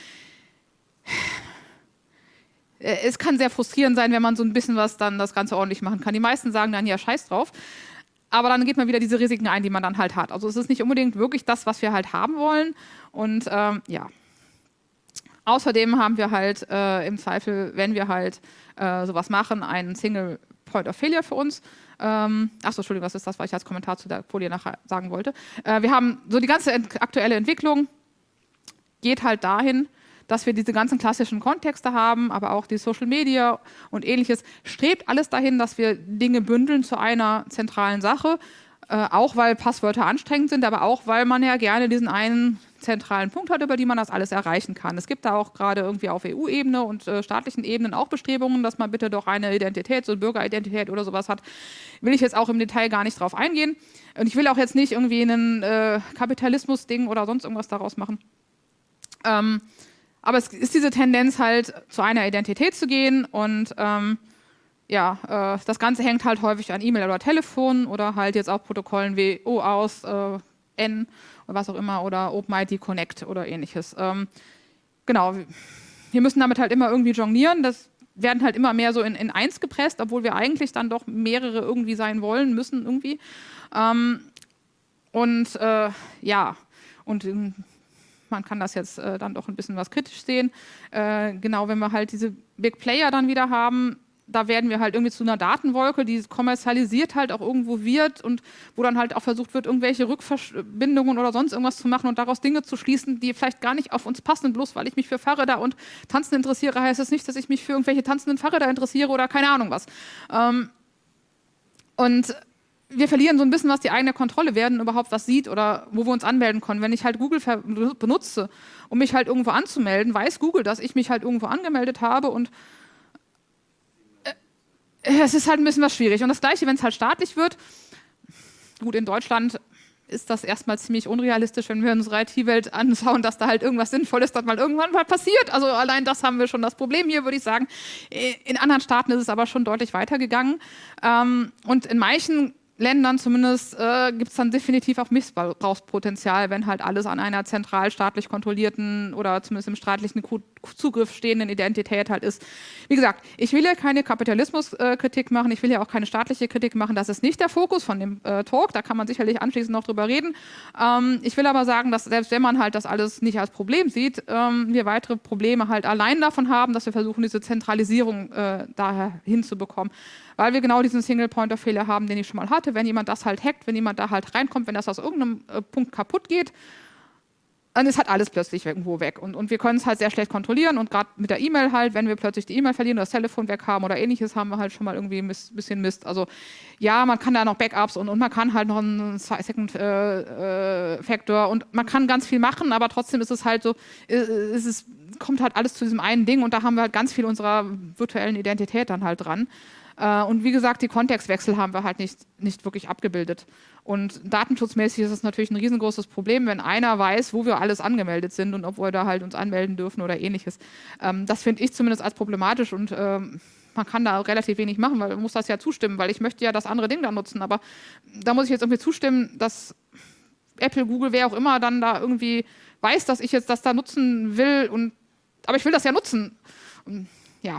es kann sehr frustrierend sein, wenn man so ein bisschen was dann das Ganze ordentlich machen kann. Die meisten sagen dann, ja, scheiß drauf. Aber dann geht man wieder diese Risiken ein, die man dann halt hat. Also es ist nicht unbedingt wirklich das, was wir halt haben wollen. Und ähm, ja. Außerdem haben wir halt äh, im Zweifel, wenn wir halt äh, sowas machen, einen Single Point of Failure für uns. Ähm, Achso, Entschuldigung, das ist das, was ich als Kommentar zu der Folie nachher sagen wollte. Äh, wir haben so die ganze ent- aktuelle Entwicklung geht halt dahin, dass wir diese ganzen klassischen Kontexte haben, aber auch die Social Media und ähnliches. Strebt alles dahin, dass wir Dinge bündeln zu einer zentralen Sache. Äh, auch weil Passwörter anstrengend sind, aber auch weil man ja gerne diesen einen zentralen Punkt hat, über die man das alles erreichen kann. Es gibt da auch gerade irgendwie auf E U-Ebene und äh, staatlichen Ebenen auch Bestrebungen, dass man bitte doch eine Identität, so eine Bürgeridentität oder sowas hat. Will ich jetzt auch im Detail gar nicht drauf eingehen. Und ich will auch jetzt nicht irgendwie einen äh, Kapitalismus-Ding oder sonst irgendwas daraus machen. Ähm, aber es ist diese Tendenz halt, zu einer Identität zu gehen und ähm, ja, äh, das Ganze hängt halt häufig an E-Mail oder Telefon oder halt jetzt auch Protokollen wie O aus, äh, N oder was auch immer oder OpenID Connect oder ähnliches. Ähm, genau, wir müssen damit halt immer irgendwie jonglieren. Das werden halt immer mehr so in, in eins gepresst, obwohl wir eigentlich dann doch mehrere irgendwie sein wollen, müssen irgendwie. Ähm, und äh, ja, und ähm, man kann das jetzt äh, dann doch ein bisschen was kritisch sehen. Äh, genau, wenn wir halt diese Big Player dann wieder haben, da werden wir halt irgendwie zu einer Datenwolke, die kommerzialisiert halt auch irgendwo wird und wo dann halt auch versucht wird, irgendwelche Rückverbindungen oder sonst irgendwas zu machen und daraus Dinge zu schließen, die vielleicht gar nicht auf uns passen. Bloß weil ich mich für Fahrräder und Tanzen interessiere, heißt das nicht, dass ich mich für irgendwelche tanzenden Fahrräder interessiere oder keine Ahnung was. Ähm, und wir verlieren so ein bisschen was die eigene Kontrolle, werden überhaupt was sieht oder wo wir uns anmelden können. Wenn ich halt Google benutze, um mich halt irgendwo anzumelden, weiß Google, dass ich mich halt irgendwo angemeldet habe und es ist halt ein bisschen was schwierig. Und das Gleiche, wenn es halt staatlich wird. Gut, in Deutschland ist das erstmal ziemlich unrealistisch, wenn wir unsere I T-Welt anschauen, dass da halt irgendwas Sinnvolles dann mal irgendwann mal passiert. Also allein das haben wir schon das Problem hier, würde ich sagen. In anderen Staaten ist es aber schon deutlich weitergegangen. Und in manchen Ländern zumindest äh, gibt es dann definitiv auch Missbrauchspotenzial, wenn halt alles an einer zentral staatlich kontrollierten oder zumindest im staatlichen Zugriff stehenden Identität halt ist. Wie gesagt, ich will ja keine Kapitalismuskritik machen, ich will ja auch keine staatliche Kritik machen, das ist nicht der Fokus von dem äh, Talk, da kann man sicherlich anschließend noch drüber reden. Ähm, ich will aber sagen, dass selbst wenn man halt das alles nicht als Problem sieht, ähm, wir weitere Probleme halt allein davon haben, dass wir versuchen, diese Zentralisierung äh, daher hinzubekommen. Weil wir genau diesen Single-Pointer-Fehler haben, den ich schon mal hatte. Wenn jemand das halt hackt, wenn jemand da halt reinkommt, wenn das aus irgendeinem äh, Punkt kaputt geht, dann ist halt alles plötzlich irgendwo weg. Und, und wir können es halt sehr schlecht kontrollieren. Und gerade mit der E-Mail halt, wenn wir plötzlich die E-Mail verlieren oder das Telefon weg haben oder ähnliches, haben wir halt schon mal irgendwie ein bisschen Mist. Also ja, man kann da noch Backups und, und man kann halt noch einen Second-Factor äh, äh, und man kann ganz viel machen, aber trotzdem ist es halt so, ist es kommt halt alles zu diesem einen Ding und da haben wir halt ganz viel unserer virtuellen Identität dann halt dran. Und wie gesagt, die Kontextwechsel haben wir halt nicht, nicht wirklich abgebildet. Und datenschutzmäßig ist es natürlich ein riesengroßes Problem, wenn einer weiß, wo wir alles angemeldet sind und ob wir da halt uns anmelden dürfen oder ähnliches. Das finde ich zumindest als problematisch und ähm, man kann da relativ wenig machen, weil man muss das ja zustimmen, weil ich möchte ja das andere Ding da nutzen. Aber da muss ich jetzt irgendwie zustimmen, dass Apple, Google, wer auch immer dann da irgendwie weiß, dass ich jetzt das da nutzen will. Und, aber ich will das ja nutzen. Und, ja,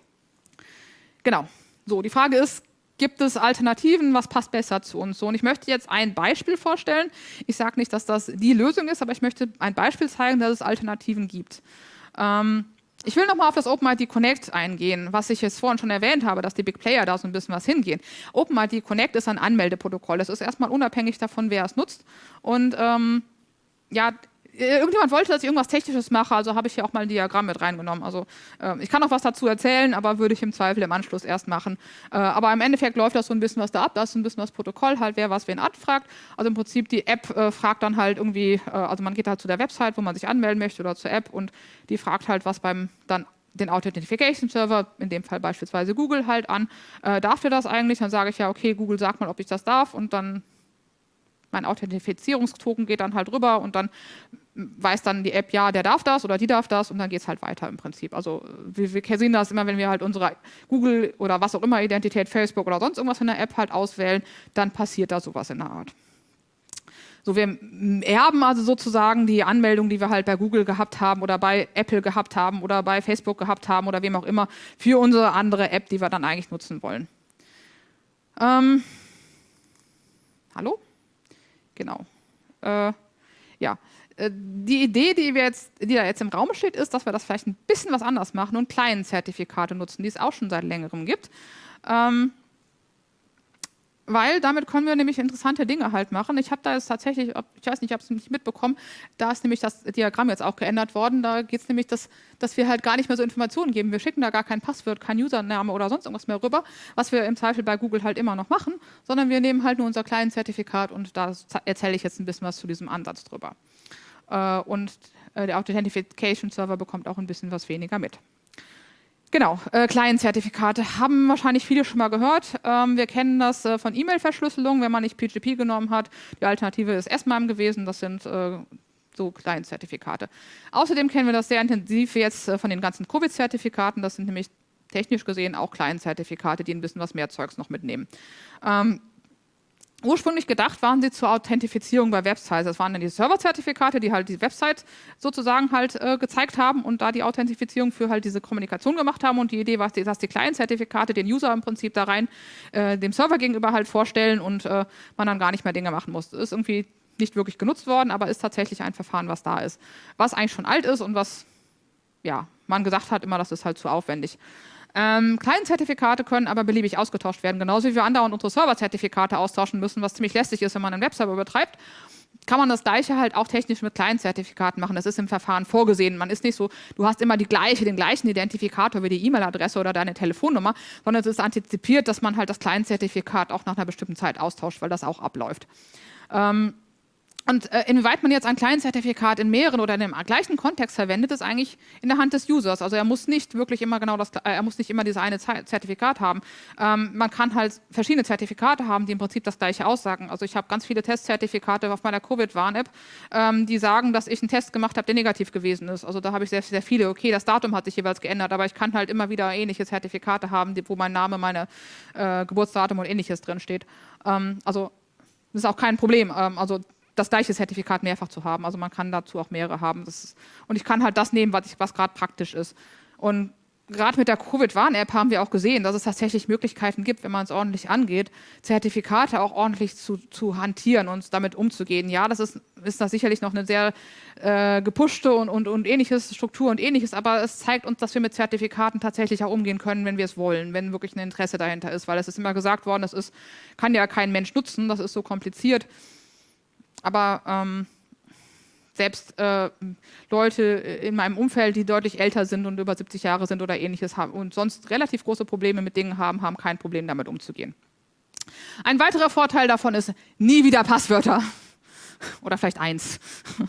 genau. So, die Frage ist, gibt es Alternativen, was passt besser zu uns? So, und ich möchte jetzt ein Beispiel vorstellen. Ich sage nicht, dass das die Lösung ist, aber ich möchte ein Beispiel zeigen, dass es Alternativen gibt. Ähm, ich will nochmal auf das OpenID Connect eingehen, was ich jetzt vorhin schon erwähnt habe, dass die Big Player da so ein bisschen was hingehen. OpenID Connect ist ein Anmeldeprotokoll. Das ist erstmal unabhängig davon, wer es nutzt. Und ähm, ja, irgendjemand wollte, dass ich irgendwas Technisches mache, also habe ich hier auch mal ein Diagramm mit reingenommen. Also äh, ich kann auch was dazu erzählen, aber würde ich im Zweifel im Anschluss erst machen. Äh, aber im Endeffekt läuft das so ein bisschen was da ab, da ist so ein bisschen das Protokoll, halt wer was wen anfragt. Also im Prinzip die App äh, fragt dann halt irgendwie, äh, also man geht halt zu der Website, wo man sich anmelden möchte oder zur App und die fragt halt, was beim dann den Authentification Server, in dem Fall beispielsweise Google halt an, äh, darf der das eigentlich? Dann sage ich ja, okay, Google, sag mal, ob ich das darf und dann mein Authentifizierungstoken geht dann halt rüber und dann weiß dann die App, ja, der darf das oder die darf das und dann geht es halt weiter im Prinzip. Also wir, wir sehen das immer, wenn wir halt unsere Google oder was auch immer Identität, Facebook oder sonst irgendwas in der App halt auswählen, dann passiert da sowas in der Art. So, wir erben also sozusagen die Anmeldung, die wir halt bei Google gehabt haben oder bei Apple gehabt haben oder bei Facebook gehabt haben oder wem auch immer, für unsere andere App, die wir dann eigentlich nutzen wollen. Ähm, hallo? Genau. Äh, ja, äh, die Idee, die, wir jetzt, die da jetzt im Raum steht, ist, dass wir das vielleicht ein bisschen was anders machen und Client-Zertifikate nutzen, die es auch schon seit längerem gibt. Ähm, weil damit können wir nämlich interessante Dinge halt machen. Ich habe da jetzt tatsächlich, ich weiß nicht, ich habe es nicht mitbekommen, da ist nämlich das Diagramm jetzt auch geändert worden. Da geht es nämlich, dass, dass wir halt gar nicht mehr so Informationen geben. Wir schicken da gar kein Passwort, kein Username oder sonst irgendwas mehr rüber, was wir im Zweifel bei Google halt immer noch machen, sondern wir nehmen halt nur unser kleines Zertifikat und da erzähle ich jetzt ein bisschen was zu diesem Ansatz drüber. äh, und äh, der Authentication-Server bekommt auch ein bisschen was weniger mit. Genau, äh, Client-Zertifikate haben wahrscheinlich viele schon mal gehört. Ähm, wir kennen das äh, von E-Mail-Verschlüsselung, wenn man nicht P G P genommen hat. Die Alternative ist S M A M gewesen, das sind äh, so Client-Zertifikate. Außerdem kennen wir das sehr intensiv jetzt äh, von den ganzen Covid-Zertifikaten. Das sind nämlich technisch gesehen auch Client-Zertifikate, die ein bisschen was mehr Zeugs noch mitnehmen. Ähm, Ursprünglich gedacht waren sie zur Authentifizierung bei Websites. Das waren dann die Server-Zertifikate, die halt die Website sozusagen halt äh, gezeigt haben und da die Authentifizierung für halt diese Kommunikation gemacht haben. Und die Idee war, dass die Client-Zertifikate den User im Prinzip da rein äh, dem Server gegenüber halt vorstellen und äh, man dann gar nicht mehr Dinge machen muss. Das ist irgendwie nicht wirklich genutzt worden, aber ist tatsächlich ein Verfahren, was da ist. Was eigentlich schon alt ist und was ja, man gesagt hat immer, das ist halt zu aufwendig. Ähm, Client-Zertifikate können aber beliebig ausgetauscht werden, genauso wie wir andauernd unsere Server-Zertifikate austauschen müssen, was ziemlich lästig ist, wenn man einen Webserver betreibt. Kann man das Gleiche halt auch technisch mit Client-Zertifikaten machen. Das ist im Verfahren vorgesehen. Man ist nicht so, du hast immer die gleiche, den gleichen Identifikator wie die E-Mail-Adresse oder deine Telefonnummer, sondern es ist antizipiert, dass man halt das Client-Zertifikat auch nach einer bestimmten Zeit austauscht, weil das auch abläuft. Ähm, Und äh, inwieweit man jetzt ein Client-Zertifikat in mehreren oder in dem gleichen Kontext verwendet, ist eigentlich in der Hand des Users. Also er muss nicht wirklich immer genau das, äh, er muss nicht immer dieses eine Zertifikat haben. Ähm, man kann halt verschiedene Zertifikate haben, die im Prinzip das Gleiche aussagen. Also ich habe ganz viele Testzertifikate auf meiner Covid-Warn-App, ähm, die sagen, dass ich einen Test gemacht habe, der negativ gewesen ist. Also da habe ich sehr, sehr viele. Okay, das Datum hat sich jeweils geändert, aber ich kann halt immer wieder ähnliche Zertifikate haben, die, wo mein Name, meine äh, Geburtsdatum und ähnliches drin steht. Ähm, also das ist auch kein Problem. Ähm, also das gleiche Zertifikat mehrfach zu haben. Also man kann dazu auch mehrere haben. Das ist, und ich kann halt das nehmen, was, was gerade praktisch ist. Und gerade mit der Covid-Warn-App haben wir auch gesehen, dass es tatsächlich Möglichkeiten gibt, wenn man es ordentlich angeht, Zertifikate auch ordentlich zu, zu hantieren und damit umzugehen. Ja, das ist, ist da sicherlich noch eine sehr äh, gepushte und, und, und ähnliches Struktur und ähnliches, aber es zeigt uns, dass wir mit Zertifikaten tatsächlich auch umgehen können, wenn wir es wollen, wenn wirklich ein Interesse dahinter ist, weil es ist immer gesagt worden, das ist, kann ja kein Mensch nutzen, das ist so kompliziert. Aber ähm, selbst äh, Leute in meinem Umfeld, die deutlich älter sind und über siebzig Jahre sind oder ähnliches haben und sonst relativ große Probleme mit Dingen haben, haben kein Problem damit umzugehen. Ein weiterer Vorteil davon ist, nie wieder Passwörter. Oder vielleicht eins.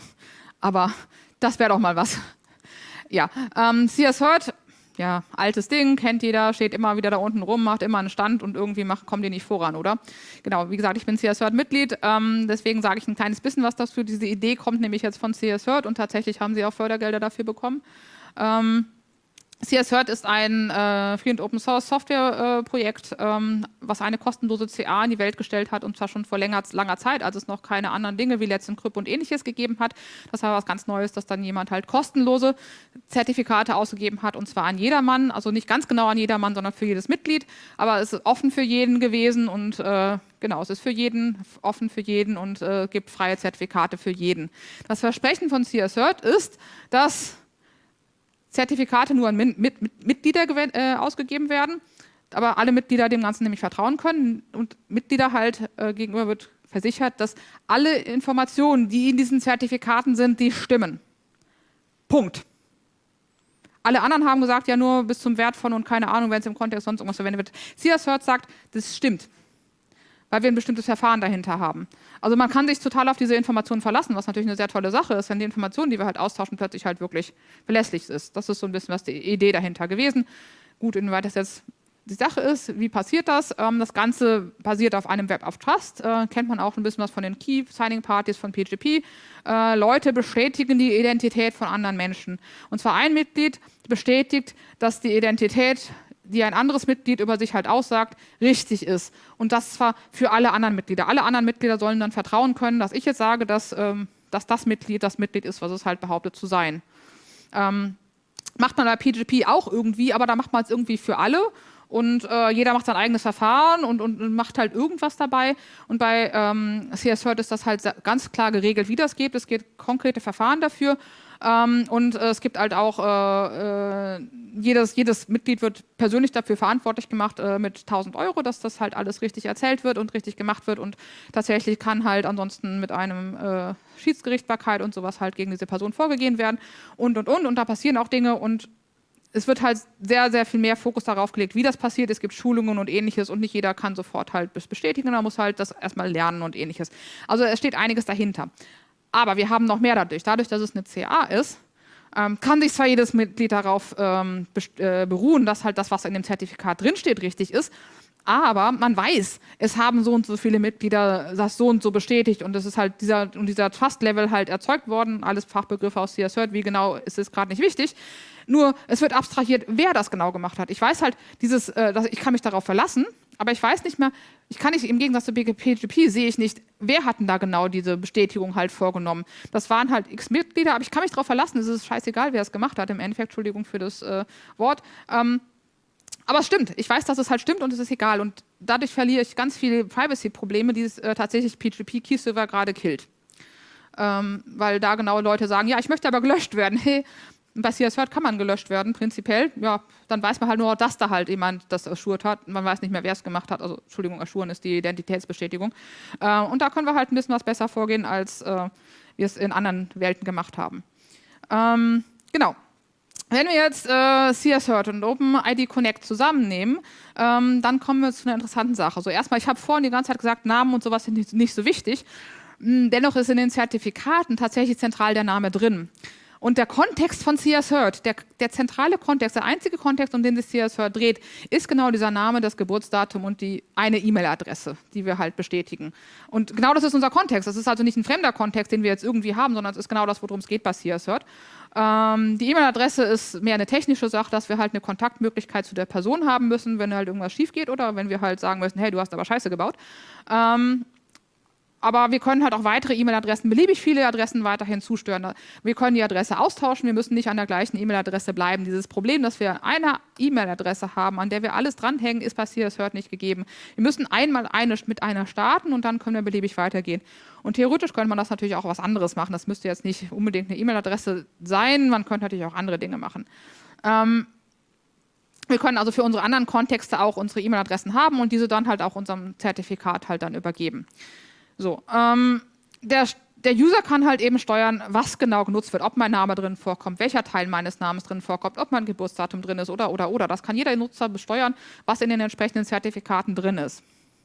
Aber das wäre doch mal was. Ja, ähm, C S Cert, ja, altes Ding, kennt jeder, steht immer wieder da unten rum, macht immer einen Stand und irgendwie macht, kommen die nicht voran, oder? Genau, wie gesagt, ich bin C S Cert-Mitglied, ähm, deswegen sage ich ein kleines bisschen was dazu. Diese Idee kommt nämlich jetzt von C S Cert und tatsächlich haben sie auch Fördergelder dafür bekommen. Ähm, C S Cert ist ein äh, Free- und Open-Source-Software-Projekt, äh, ähm, was eine kostenlose C A in die Welt gestellt hat und zwar schon vor länger, langer Zeit, als es noch keine anderen Dinge wie Let's Encrypt und ähnliches gegeben hat. Das war was ganz Neues, dass dann jemand halt kostenlose Zertifikate ausgegeben hat und zwar an jedermann, also nicht ganz genau an jedermann, sondern für jedes Mitglied, aber es ist offen für jeden gewesen und äh, genau, es ist für jeden, offen für jeden und äh, gibt freie Zertifikate für jeden. Das Versprechen von C S Cert ist, dass Zertifikate nur an Min mit, mit Mitglieder äh, ausgegeben werden, aber alle Mitglieder dem Ganzen nämlich vertrauen können und Mitglieder halt äh, gegenüber wird versichert, dass alle Informationen, die in diesen Zertifikaten sind, die stimmen. Punkt. Alle anderen haben gesagt, ja nur bis zum Wert von und keine Ahnung, wenn es im Kontext sonst irgendwas verwendet wird. C S Cert sagt, das stimmt, weil wir ein bestimmtes Verfahren dahinter haben. Also man kann sich total auf diese Informationen verlassen, was natürlich eine sehr tolle Sache ist, wenn die Informationen, die wir halt austauschen, plötzlich halt wirklich verlässlich ist. Das ist so ein bisschen was die Idee dahinter gewesen. Gut, inwieweit das jetzt die Sache ist, wie passiert das? Ähm, das Ganze basiert auf einem Web of Trust, äh, kennt man auch ein bisschen was von den Key-Signing-Partys von P G P. Äh, Leute bestätigen die Identität von anderen Menschen. Und zwar ein Mitglied bestätigt, dass die Identität, die ein anderes Mitglied über sich halt aussagt, richtig ist. Und das zwar für alle anderen Mitglieder. Alle anderen Mitglieder sollen dann vertrauen können, dass ich jetzt sage, dass, ähm, dass das Mitglied das Mitglied ist, was es halt behauptet zu sein. Ähm, macht man bei P G P auch irgendwie, aber da macht man es irgendwie für alle. Und äh, jeder macht sein eigenes Verfahren und, und, und macht halt irgendwas dabei. Und bei ähm, C S Cert ist das halt ganz klar geregelt, wie das geht. Es gibt konkrete Verfahren dafür. Ähm, und äh, es gibt halt auch, äh, äh, jedes, jedes Mitglied wird persönlich dafür verantwortlich gemacht äh, mit tausend Euro, dass das halt alles richtig erzählt wird und richtig gemacht wird. Und tatsächlich kann halt ansonsten mit einem äh, Schiedsgerichtbarkeit und sowas halt gegen diese Person vorgegeben werden. Und, und, und. Und da passieren auch Dinge und es wird halt sehr, sehr viel mehr Fokus darauf gelegt, wie das passiert. Es gibt Schulungen und ähnliches und nicht jeder kann sofort halt das bestätigen. Man muss halt das erstmal lernen und ähnliches. Also es steht einiges dahinter. Aber wir haben noch mehr dadurch. Dadurch, dass es eine C A ist, ähm, kann sich zwar jedes Mitglied darauf ähm, äh, beruhen, dass halt das, was in dem Zertifikat drinsteht, richtig ist, aber man weiß, es haben so und so viele Mitglieder das so und so bestätigt und es ist halt dieser, und dieser Trust-Level halt erzeugt worden, alles Fachbegriffe aus C S Cert, wie genau ist es gerade nicht wichtig. Nur, es wird abstrahiert, wer das genau gemacht hat. Ich weiß halt, dieses, äh, dass ich kann mich darauf verlassen, aber ich weiß nicht mehr, ich kann nicht, im Gegensatz zu P G P sehe ich nicht, wer hat denn da genau diese Bestätigung halt vorgenommen. Das waren halt x Mitglieder, aber ich kann mich darauf verlassen, es ist scheißegal, wer es gemacht hat, im Endeffekt, Entschuldigung für das äh, Wort. Ähm, aber es stimmt, ich weiß, dass es halt stimmt und es ist egal und dadurch verliere ich ganz viele Privacy-Probleme, die es äh, tatsächlich P G P Key Server gerade killt. Ähm, weil da genau Leute sagen, ja, ich möchte aber gelöscht werden. Hey, bei C S Cert kann man gelöscht werden, prinzipiell. Ja, dann weiß man halt nur, dass da halt jemand das assured hat. Man weiß nicht mehr, wer es gemacht hat. Also, Entschuldigung, assuren ist die Identitätsbestätigung. Äh, und da können wir halt ein bisschen was besser vorgehen, als äh, wir es in anderen Welten gemacht haben. Ähm, genau. Wenn wir jetzt äh, C S Cert und OpenID Connect zusammennehmen, ähm, dann kommen wir zu einer interessanten Sache. Also erstmal, ich habe vorhin die ganze Zeit gesagt, Namen und sowas sind nicht, nicht so wichtig. Dennoch ist in den Zertifikaten tatsächlich zentral der Name drin. Und der Kontext von C S Cert, der, der zentrale Kontext, der einzige Kontext, um den sich C S Cert dreht, ist genau dieser Name, das Geburtsdatum und die eine E-Mail-Adresse, die wir halt bestätigen. Und genau das ist unser Kontext. Das ist also nicht ein fremder Kontext, den wir jetzt irgendwie haben, sondern es ist genau das, worum es geht bei C S Cert. Ähm, die E-Mail-Adresse ist mehr eine technische Sache, dass wir halt eine Kontaktmöglichkeit zu der Person haben müssen, wenn halt irgendwas schief geht oder wenn wir halt sagen müssen, hey, du hast aber Scheiße gebaut. Ähm, Aber wir können halt auch weitere E-Mail-Adressen, beliebig viele Adressen weiterhin zusteuern. Wir können die Adresse austauschen, wir müssen nicht an der gleichen E-Mail-Adresse bleiben. Dieses Problem, dass wir eine E-Mail-Adresse haben, an der wir alles dranhängen, ist bei C S Cert nicht gegeben. Wir müssen einmal eine mit einer starten und dann können wir beliebig weitergehen. Und theoretisch könnte man das natürlich auch was anderes machen. Das müsste jetzt nicht unbedingt eine E-Mail-Adresse sein, man könnte natürlich auch andere Dinge machen. Ähm, wir können also für unsere anderen Kontexte auch unsere E-Mail-Adressen haben und diese dann halt auch unserem Zertifikat halt dann übergeben. So, ähm, der, der User kann halt eben steuern, was genau genutzt wird, ob mein Name drin vorkommt, welcher Teil meines Namens drin vorkommt, ob mein Geburtsdatum drin ist oder, oder, oder. Das kann jeder Nutzer besteuern, was in den entsprechenden Zertifikaten drin ist.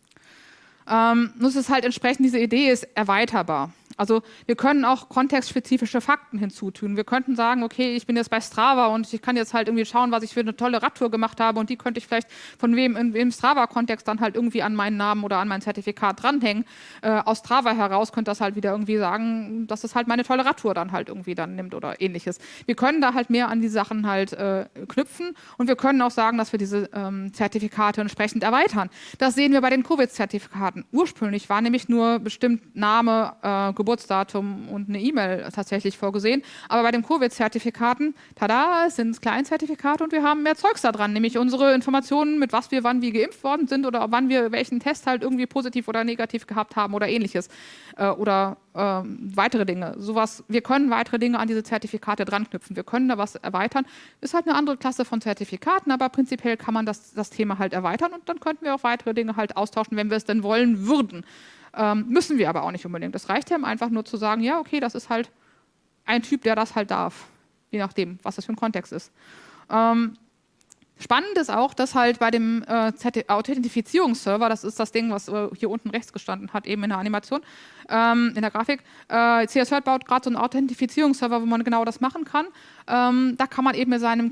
Ähm, nur ist es halt entsprechend, diese Idee ist erweiterbar. Also wir können auch kontextspezifische Fakten hinzutun. Wir könnten sagen, okay, ich bin jetzt bei Strava und ich kann jetzt halt irgendwie schauen, was ich für eine tolle Radtour gemacht habe und die könnte ich vielleicht von wem in, im Strava-Kontext dann halt irgendwie an meinen Namen oder an mein Zertifikat dranhängen. Äh, aus Strava heraus könnte das halt wieder irgendwie sagen, dass es halt meine tolle Radtour dann halt irgendwie dann nimmt oder ähnliches. Wir können da halt mehr an die Sachen halt äh, knüpfen und wir können auch sagen, dass wir diese ähm, Zertifikate entsprechend erweitern. Das sehen wir bei den Covid-Zertifikaten. Ursprünglich war nämlich nur bestimmt Name, äh, Geburtsdatum und eine E-Mail tatsächlich vorgesehen. Aber bei den Covid-Zertifikaten, tada, sind es Kleinzertifikate und wir haben mehr Zeugs da dran, nämlich unsere Informationen, mit was wir wann wie geimpft worden sind oder wann wir welchen Test halt irgendwie positiv oder negativ gehabt haben oder ähnliches. Äh, oder äh, weitere Dinge. Sowas, wir können weitere Dinge an diese Zertifikate dran knüpfen. Wir können da was erweitern. Ist halt eine andere Klasse von Zertifikaten, aber prinzipiell kann man das, das Thema halt erweitern und dann könnten wir auch weitere Dinge halt austauschen, wenn wir es denn wollen würden. Ähm, müssen wir aber auch nicht unbedingt. Das reicht ja einfach nur zu sagen, ja, okay, das ist halt ein Typ, der das halt darf. Je nachdem, was das für ein Kontext ist. Ähm, spannend ist auch, dass halt bei dem äh, Authentifizierungsserver, das ist das Ding, was äh, hier unten rechts gestanden hat, eben in der Animation, ähm, in der Grafik, äh, C S Cert baut gerade so einen Authentifizierungsserver, wo man genau das machen kann. Ähm, da kann man eben mit seinem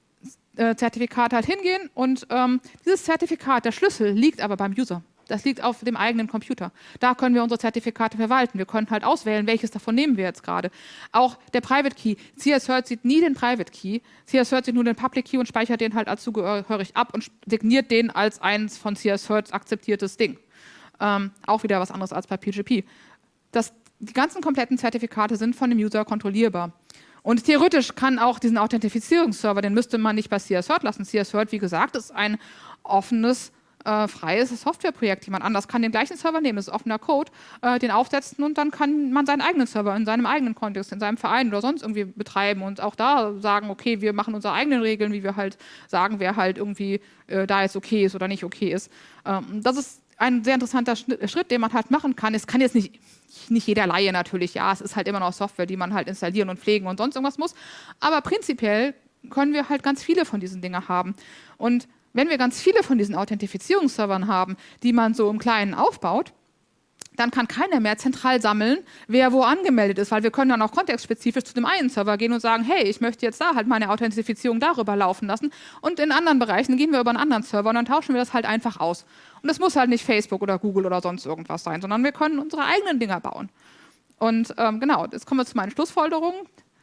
äh, Zertifikat halt hingehen und ähm, dieses Zertifikat, der Schlüssel, liegt aber beim User. Das liegt auf dem eigenen Computer. Da können wir unsere Zertifikate verwalten. Wir können halt auswählen, welches davon nehmen wir jetzt gerade. Auch der Private Key. C S Cert sieht nie den Private Key. C S Cert sieht nur den Public Key und speichert den halt als zugehörig ab und signiert den als eins von C S Cert akzeptiertes Ding. Ähm, auch wieder was anderes als bei P G P. Das, die ganzen kompletten Zertifikate sind von dem User kontrollierbar. Und theoretisch kann auch diesen Authentifizierungsserver, den müsste man nicht bei C S Cert lassen. C S Cert, wie gesagt, ist ein offenes, Äh, freies Softwareprojekt. Jemand anders kann den gleichen Server nehmen, das ist offener Code, äh, den aufsetzen und dann kann man seinen eigenen Server in seinem eigenen Kontext, in seinem Verein oder sonst irgendwie betreiben und auch da sagen, okay, wir machen unsere eigenen Regeln, wie wir halt sagen, wer halt irgendwie äh, da jetzt okay ist oder nicht okay ist. Ähm, das ist ein sehr interessanter Schritt, den man halt machen kann. Es kann jetzt nicht, nicht jeder Laie natürlich, ja, es ist halt immer noch Software, die man halt installieren und pflegen und sonst irgendwas muss, aber prinzipiell können wir halt ganz viele von diesen Dingen haben. Und wenn wir ganz viele von diesen Authentifizierungsservern haben, die man so im Kleinen aufbaut, dann kann keiner mehr zentral sammeln, wer wo angemeldet ist, weil wir können dann auch kontextspezifisch zu dem einen Server gehen und sagen, hey, ich möchte jetzt da halt meine Authentifizierung darüber laufen lassen und in anderen Bereichen gehen wir über einen anderen Server und dann tauschen wir das halt einfach aus. Und das muss halt nicht Facebook oder Google oder sonst irgendwas sein, sondern wir können unsere eigenen Dinger bauen. Und ähm, genau, jetzt kommen wir zu meinen Schlussfolgerungen.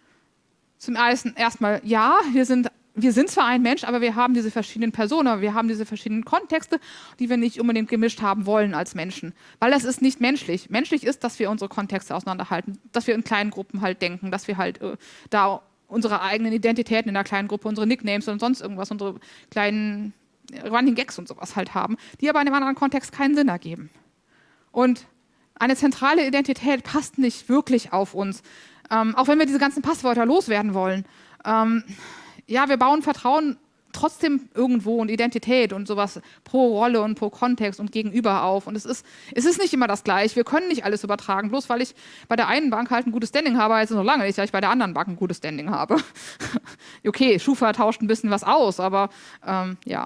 Zum ersten erstmal, ja, wir sind Wir sind zwar ein Mensch, aber wir haben diese verschiedenen Personen, wir haben diese verschiedenen Kontexte, die wir nicht unbedingt gemischt haben wollen als Menschen. Weil das ist nicht menschlich. Menschlich ist, dass wir unsere Kontexte auseinanderhalten, dass wir in kleinen Gruppen halt denken, dass wir halt äh, da unsere eigenen Identitäten in der kleinen Gruppe, unsere Nicknames und sonst irgendwas, unsere kleinen Running Gags und sowas halt haben, die aber in einem anderen Kontext keinen Sinn ergeben. Und eine zentrale Identität passt nicht wirklich auf uns, ähm, auch wenn wir diese ganzen Passwörter loswerden wollen. Ähm, Ja, wir bauen Vertrauen trotzdem irgendwo und Identität und sowas pro Rolle und pro Kontext und gegenüber auf. Und es ist, es ist nicht immer das Gleiche. Wir können nicht alles übertragen. Bloß weil ich bei der einen Bank halt ein gutes Standing habe, heißt es noch lange nicht, dass ich bei der anderen Bank ein gutes Standing habe. Okay, Schufa tauscht ein bisschen was aus, aber ähm, ja.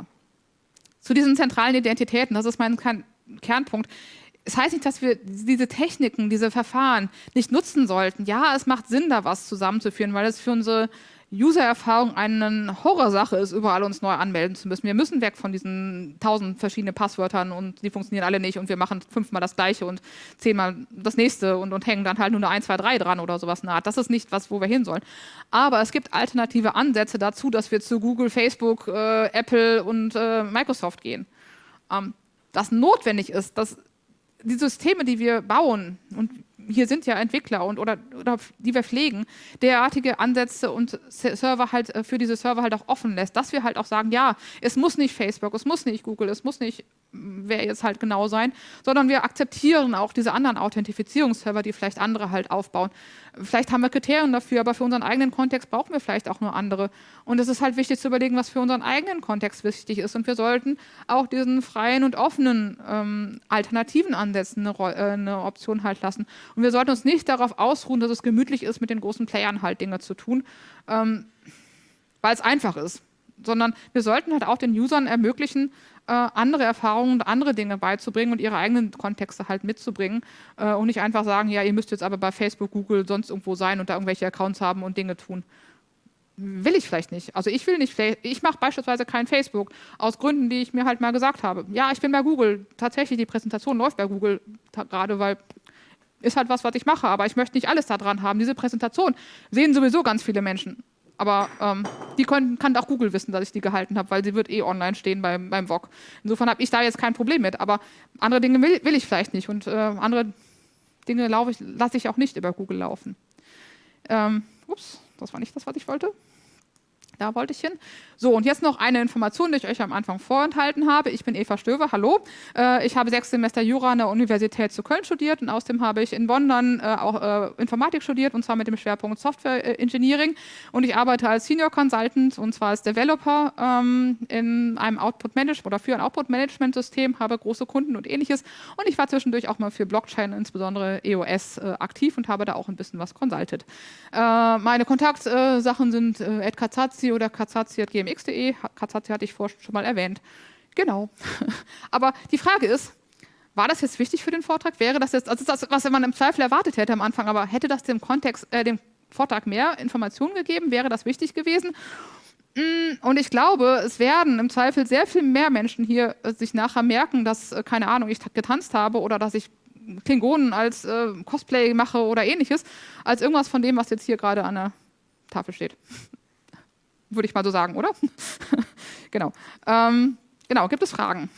Zu diesen zentralen Identitäten, das ist mein Kernpunkt. Es heißt nicht, dass wir diese Techniken, diese Verfahren nicht nutzen sollten. Ja, es macht Sinn, da was zusammenzuführen, weil es für unsere User-Erfahrung eine Horrorsache ist, überall uns neu anmelden zu müssen. Wir müssen weg von diesen tausend verschiedenen Passwörtern und die funktionieren alle nicht und wir machen fünfmal das Gleiche und zehnmal das nächste und, und hängen dann halt nur eine eins, zwei, drei dran oder sowas. Na, das ist nicht was, wo wir hin sollen. Aber es gibt alternative Ansätze dazu, dass wir zu Google, Facebook, äh, Apple und äh, Microsoft gehen. Ähm, das notwendig ist, dass die Systeme, die wir bauen, und hier sind ja Entwickler und oder, oder die wir pflegen, derartige Ansätze und Server halt für diese Server halt auch offen lässt, dass wir halt auch sagen, ja, es muss nicht Facebook, es muss nicht Google, es muss nicht wer jetzt halt genau sein, sondern wir akzeptieren auch diese anderen Authentifizierungsserver, die vielleicht andere halt aufbauen. Vielleicht haben wir Kriterien dafür, aber für unseren eigenen Kontext brauchen wir vielleicht auch nur andere. Und es ist halt wichtig zu überlegen, was für unseren eigenen Kontext wichtig ist. Und wir sollten auch diesen freien und offenen ähm, alternativen Ansätzen eine, äh, eine Option halt lassen. Und wir sollten uns nicht darauf ausruhen, dass es gemütlich ist, mit den großen Playern halt Dinge zu tun, ähm, weil es einfach ist. Sondern wir sollten halt auch den Usern ermöglichen, äh, andere Erfahrungen und andere Dinge beizubringen und ihre eigenen Kontexte halt mitzubringen äh, und nicht einfach sagen, ja, ihr müsst jetzt aber bei Facebook, Google, sonst irgendwo sein und da irgendwelche Accounts haben und Dinge tun. Will ich vielleicht nicht. Also ich will nicht, ich mache beispielsweise kein Facebook, aus Gründen, die ich mir halt mal gesagt habe. Ja, ich bin bei Google, tatsächlich, die Präsentation läuft bei Google gerade, weil ist halt was, was ich mache, aber ich möchte nicht alles da dran haben. Diese Präsentation sehen sowieso ganz viele Menschen. Aber ähm, die können, kann auch Google wissen, dass ich die gehalten habe, weil sie wird eh online stehen beim, beim V O G. Insofern habe ich da jetzt kein Problem mit. Aber andere Dinge will, will ich vielleicht nicht. Und äh, andere Dinge ich, lasse ich auch nicht über Google laufen. Ähm, ups, das war nicht das, was ich wollte. Da wollte ich hin. So, und jetzt noch eine Information, die ich euch am Anfang vorenthalten habe. Ich bin Eva Stöver, hallo. Äh, ich habe sechs Semester Jura an der Universität zu Köln studiert und außerdem habe ich in Bonn dann äh, auch äh, Informatik studiert und zwar mit dem Schwerpunkt Software Engineering. Und ich arbeite als Senior Consultant und zwar als Developer ähm, in einem Output-Management oder für ein Output-Management-System, habe große Kunden und ähnliches. Und ich war zwischendurch auch mal für Blockchain, insbesondere E O S, äh, aktiv und habe da auch ein bisschen was consultet. Äh, meine Kontaktsachen äh, sind äh, at Kazazi oder kazazi at g m x punkt de. Kazazi hatte ich vorhin schon mal erwähnt. Genau. Aber die Frage ist, war das jetzt wichtig für den Vortrag? Wäre das jetzt, also das, was man im Zweifel erwartet hätte am Anfang, aber hätte das dem Kontext, äh, dem Vortrag mehr Informationen gegeben? Wäre das wichtig gewesen? Und ich glaube, es werden im Zweifel sehr viel mehr Menschen hier äh, sich nachher merken, dass, äh, keine Ahnung, ich getanzt habe oder dass ich Klingonen als äh, Cosplay mache oder ähnliches, als irgendwas von dem, was jetzt hier gerade an der Tafel steht. Würde ich mal so sagen, oder? Genau. Ähm, genau, gibt es Fragen?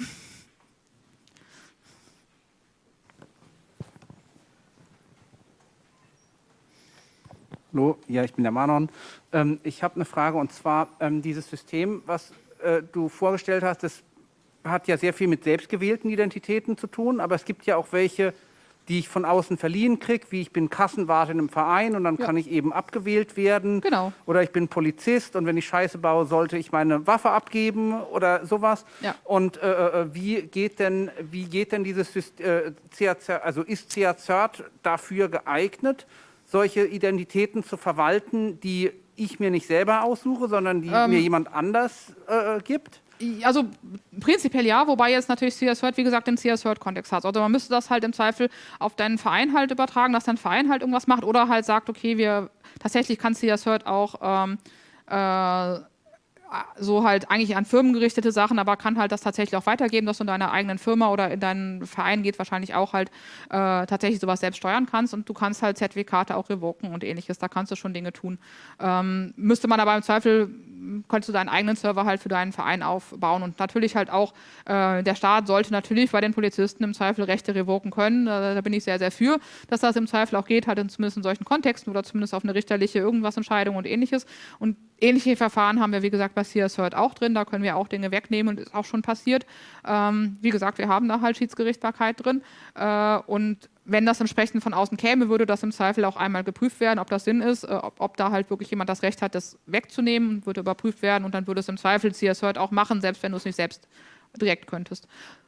Hallo, ja, ich bin der Manon. Ähm, ich habe eine Frage und zwar ähm, dieses System, was äh, du vorgestellt hast, das hat ja sehr viel mit selbstgewählten Identitäten zu tun, aber es gibt ja auch welche, die ich von außen verliehen kriege, wie ich bin Kassenwart in einem Verein und dann ja. kann ich eben abgewählt werden. Genau. Oder ich bin Polizist und wenn ich Scheiße baue, sollte ich meine Waffe abgeben oder sowas. Ja. Und äh, wie geht denn, wie geht denn dieses System, äh, also ist C A Cert dafür geeignet, solche Identitäten zu verwalten, die ich mir nicht selber aussuche, sondern die ähm, mir jemand anders äh, gibt? Also prinzipiell ja, wobei jetzt natürlich C S Cert, wie gesagt, den C S Cert-Kontext hat. Also man müsste das halt im Zweifel auf deinen Verein halt übertragen, dass dein Verein halt irgendwas macht oder halt sagt, okay, wir tatsächlich kann C S Cert auch ähm, äh, so halt eigentlich an Firmen gerichtete Sachen, aber kann halt das tatsächlich auch weitergeben, dass du in deiner eigenen Firma oder in deinen Verein geht wahrscheinlich auch halt äh, tatsächlich sowas selbst steuern kannst und du kannst halt Zertifikate auch revoken und ähnliches, da kannst du schon Dinge tun. Ähm, müsste man aber im Zweifel, könntest du deinen eigenen Server halt für deinen Verein aufbauen und natürlich halt auch, äh, der Staat sollte natürlich bei den Polizisten im Zweifel Rechte revoken können, äh, da bin ich sehr, sehr für, dass das im Zweifel auch geht, halt in, zumindest in solchen Kontexten oder zumindest auf eine richterliche irgendwas Entscheidung und ähnliches und ähnliche Verfahren haben wir, wie gesagt, bei C S Cert auch drin. Da können wir auch Dinge wegnehmen und ist auch schon passiert. Ähm, wie gesagt, wir haben da halt Schiedsgerichtbarkeit drin. Äh, und wenn das entsprechend von außen käme, würde das im Zweifel auch einmal geprüft werden, ob das Sinn ist, äh, ob, ob da halt wirklich jemand das Recht hat, das wegzunehmen, würde überprüft werden und dann würde es im Zweifel C S Cert auch machen, selbst wenn du es nicht selbst direkt könntest.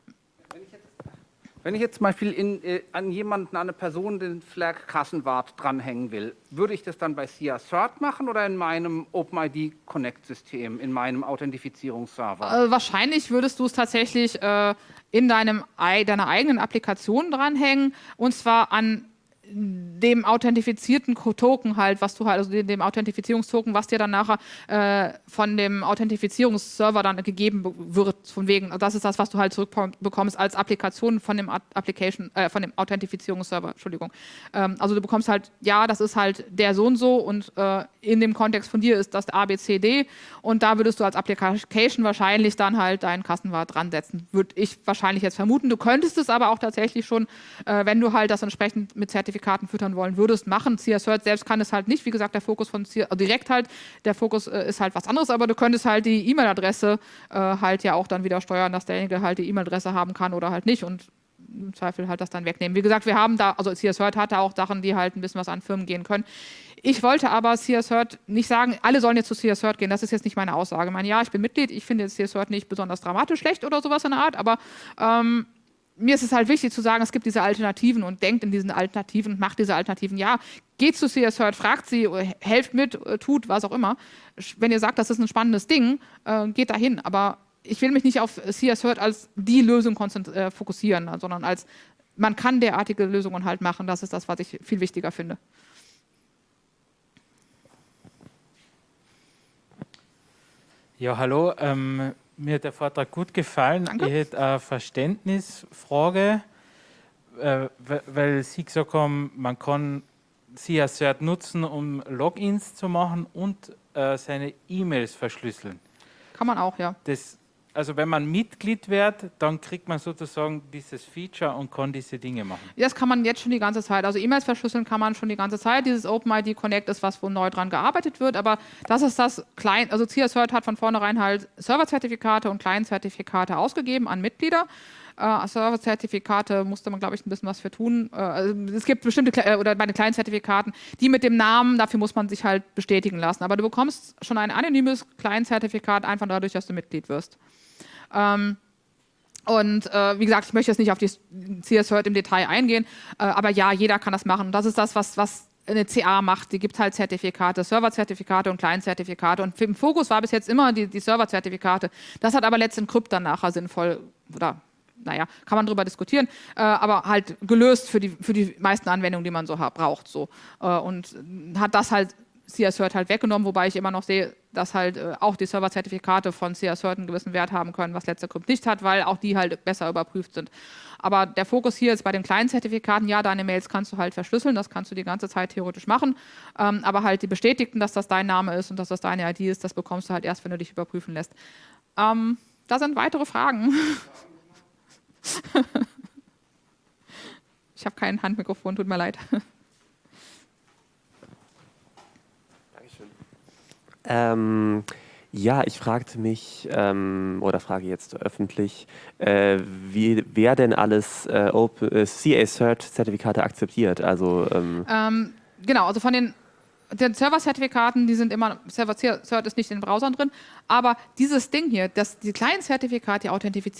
Wenn ich jetzt zum Beispiel in, äh, an jemanden, an eine Person den Flag Kassenwart dranhängen will, würde ich das dann bei C S Cert machen oder in meinem OpenID Connect-System, in meinem Authentifizierungsserver? Äh, wahrscheinlich würdest du es tatsächlich äh, in deinem, deiner eigenen Applikation dranhängen und zwar an dem authentifizierten Token halt, was du halt, also dem Authentifizierungstoken, was dir dann nachher äh, von dem Authentifizierungsserver dann gegeben wird, von wegen, das ist das, was du halt zurückbekommst als Applikation von dem Application, äh, von dem Authentifizierungsserver, Entschuldigung. Ähm, also du bekommst halt, ja, das ist halt der so und so und äh, in dem Kontext von dir ist das A B C D und da würdest du als Application wahrscheinlich dann halt deinen Kassenwart dran setzen, würde ich wahrscheinlich jetzt vermuten. Du könntest es aber auch tatsächlich schon, äh, wenn du halt das entsprechend mit Zertifikaten füttern wollen würdest, machen. C S Cert selbst kann es halt nicht. Wie gesagt, der Fokus von C S, also direkt halt, der Fokus äh, ist halt was anderes, aber du könntest halt die E-Mail-Adresse äh, halt ja auch dann wieder steuern, dass derjenige halt die E-Mail-Adresse haben kann oder halt nicht und im Zweifel halt das dann wegnehmen. Wie gesagt, wir haben da, also C S Cert hat da auch Sachen, die halt ein bisschen was an Firmen gehen können. Ich wollte aber C S Cert nicht sagen, alle sollen jetzt zu C S Cert gehen, das ist jetzt nicht meine Aussage. Ich meine, ja, ich bin Mitglied, ich finde jetzt C S Cert nicht besonders dramatisch schlecht oder sowas in der Art, aber ähm, mir ist es halt wichtig zu sagen, es gibt diese Alternativen und denkt in diesen Alternativen, macht diese Alternativen. Ja, geht zu C S Cert, fragt sie, helft mit, tut, was auch immer. Wenn ihr sagt, das ist ein spannendes Ding, äh, geht dahin. Aber ich will mich nicht auf C S Cert als die Lösung äh, fokussieren, sondern als, man kann derartige Lösungen halt machen. Das ist das, was ich viel wichtiger finde. Ja, hallo. Ähm Mir hat der Vortrag gut gefallen. Danke. Ich hätte eine Verständnisfrage, äh, weil Sie gesagt haben, man kann C S Cert nutzen, um Logins zu machen und äh, seine E-Mails verschlüsseln. Kann man auch, ja. Das, also wenn man Mitglied wird, dann kriegt man sozusagen dieses Feature und kann diese Dinge machen. Das kann man jetzt schon die ganze Zeit. Also E-Mails verschlüsseln kann man schon die ganze Zeit. Dieses OpenID Connect ist was, wo neu dran gearbeitet wird. Aber das ist das Klein, also C S Cert hat von vornherein halt Serverzertifikate und Client-Zertifikate ausgegeben an Mitglieder. Äh, Serverzertifikate musste man, glaube ich, ein bisschen was für tun. Äh, also es gibt bestimmte, äh, oder bei den Client-Zertifikaten, die mit dem Namen, dafür muss man sich halt bestätigen lassen. Aber du bekommst schon ein anonymes Client-Zertifikat einfach dadurch, dass du Mitglied wirst. Ähm, und äh, wie gesagt, ich möchte jetzt nicht auf die C S Cert im Detail eingehen, äh, aber ja, jeder kann das machen. Und das ist das, was, was eine C A macht. Die gibt halt Zertifikate, Serverzertifikate und Client-Zertifikate. Und im Fokus war bis jetzt immer die, die Serverzertifikate. Das hat aber letztendlich Krypt dann nachher sinnvoll, oder naja, kann man darüber diskutieren, äh, aber halt gelöst für die, für die meisten Anwendungen, die man so hat, braucht. So. Äh, und hat das halt C S Cert halt weggenommen, wobei ich immer noch sehe, dass halt äh, auch die Serverzertifikate von C S Cert einen gewissen Wert haben können, was letzter Krypt nicht hat, weil auch die halt besser überprüft sind. Aber der Fokus hier ist bei den kleinen Zertifikaten, ja, deine Mails kannst du halt verschlüsseln, das kannst du die ganze Zeit theoretisch machen, ähm, aber halt die bestätigten, dass das dein Name ist und dass das deine I D ist, das bekommst du halt erst, wenn du dich überprüfen lässt. Ähm, da sind weitere Fragen. Ich habe kein Handmikrofon, tut mir leid. Ähm, ja, ich fragte mich, ähm, oder frage jetzt öffentlich, äh, wie, wer denn alles äh, äh, C A Cert-Zertifikate akzeptiert. Also, ähm ähm, genau, also von den, den Server-Zertifikaten, die sind immer, Server-Cert ist nicht in den Browsern drin, aber dieses Ding hier, das, die kleinen Zertifikate, die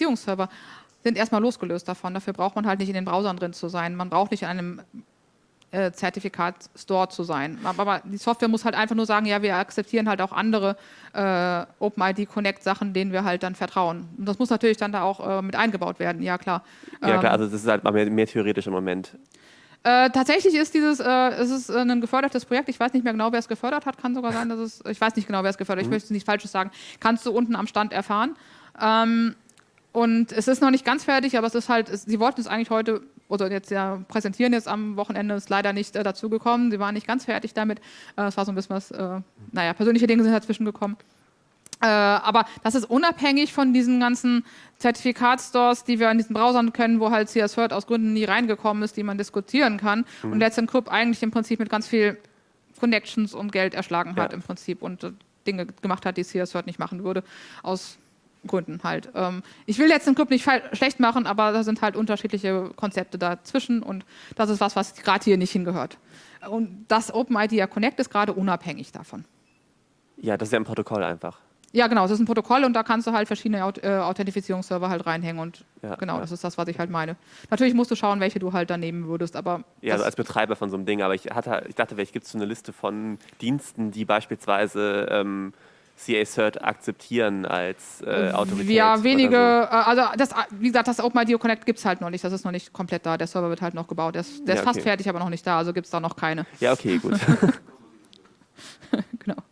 Authentifizierungsserver, sind erstmal losgelöst davon. Dafür braucht man halt nicht in den Browsern drin zu sein. Man braucht nicht in einem äh, Zertifikat-Store zu sein. Aber, aber die Software muss halt einfach nur sagen, ja, wir akzeptieren halt auch andere äh, OpenID Connect-Sachen, denen wir halt dann vertrauen. Und das muss natürlich dann da auch äh, mit eingebaut werden, ja klar. Ja, klar, Ähm, also das ist halt mal mehr, mehr theoretisch im Moment. Äh, tatsächlich ist dieses, äh, es ist äh, ein gefördertes Projekt. Ich weiß nicht mehr genau, wer es gefördert hat. Kann sogar sein, dass es, ich weiß nicht genau, wer es gefördert hat. Ich möchte nichts Falsches sagen. Kannst du unten am Stand erfahren. Ähm, und es ist noch nicht ganz fertig, aber es ist halt, es, sie wollten es eigentlich heute, oder jetzt ja präsentieren jetzt am Wochenende, ist leider nicht äh, dazu gekommen. Sie waren nicht ganz fertig damit. Äh, es war so ein bisschen was, äh, naja, persönliche Dinge sind dazwischen gekommen. Äh, aber das ist unabhängig von diesen ganzen Zertifikatstores, die wir in diesen Browsern können, wo halt C S-Cert aus Gründen nie reingekommen ist, die man diskutieren kann. Mhm. Und Let's Encrypt eigentlich im Prinzip mit ganz viel Connections und Geld erschlagen hat ja. im Prinzip und äh, Dinge gemacht hat, die C S-Cert nicht machen würde, aus Gründen halt. Ähm, ich will Let's Encrypt nicht schlecht machen, aber da sind halt unterschiedliche Konzepte dazwischen und das ist was, was gerade hier nicht hingehört. Und das OpenID Connect ist gerade unabhängig davon. Ja, das ist ja ein Protokoll einfach. Ja, genau, es ist ein Protokoll und da kannst du halt verschiedene Aut äh, Authentifizierungsserver halt reinhängen und Ja, genau, ja. das ist das, was ich halt meine. Natürlich musst du schauen, welche du halt da nehmen würdest, aber... Ja, also als Betreiber von so einem Ding, aber ich, hatte, ich dachte, vielleicht gibt es so eine Liste von Diensten, die beispielsweise ähm, C A-Cert akzeptieren als äh, Autorität. Ja, wenige, oder äh, also das, wie gesagt, das OpenID Connect gibt es halt noch nicht, das ist noch nicht komplett da, der Server wird halt noch gebaut, der ist, der Ja, ist fast okay. fertig, aber noch nicht da, also gibt es da noch keine. so. Ja, okay, gut. Genau.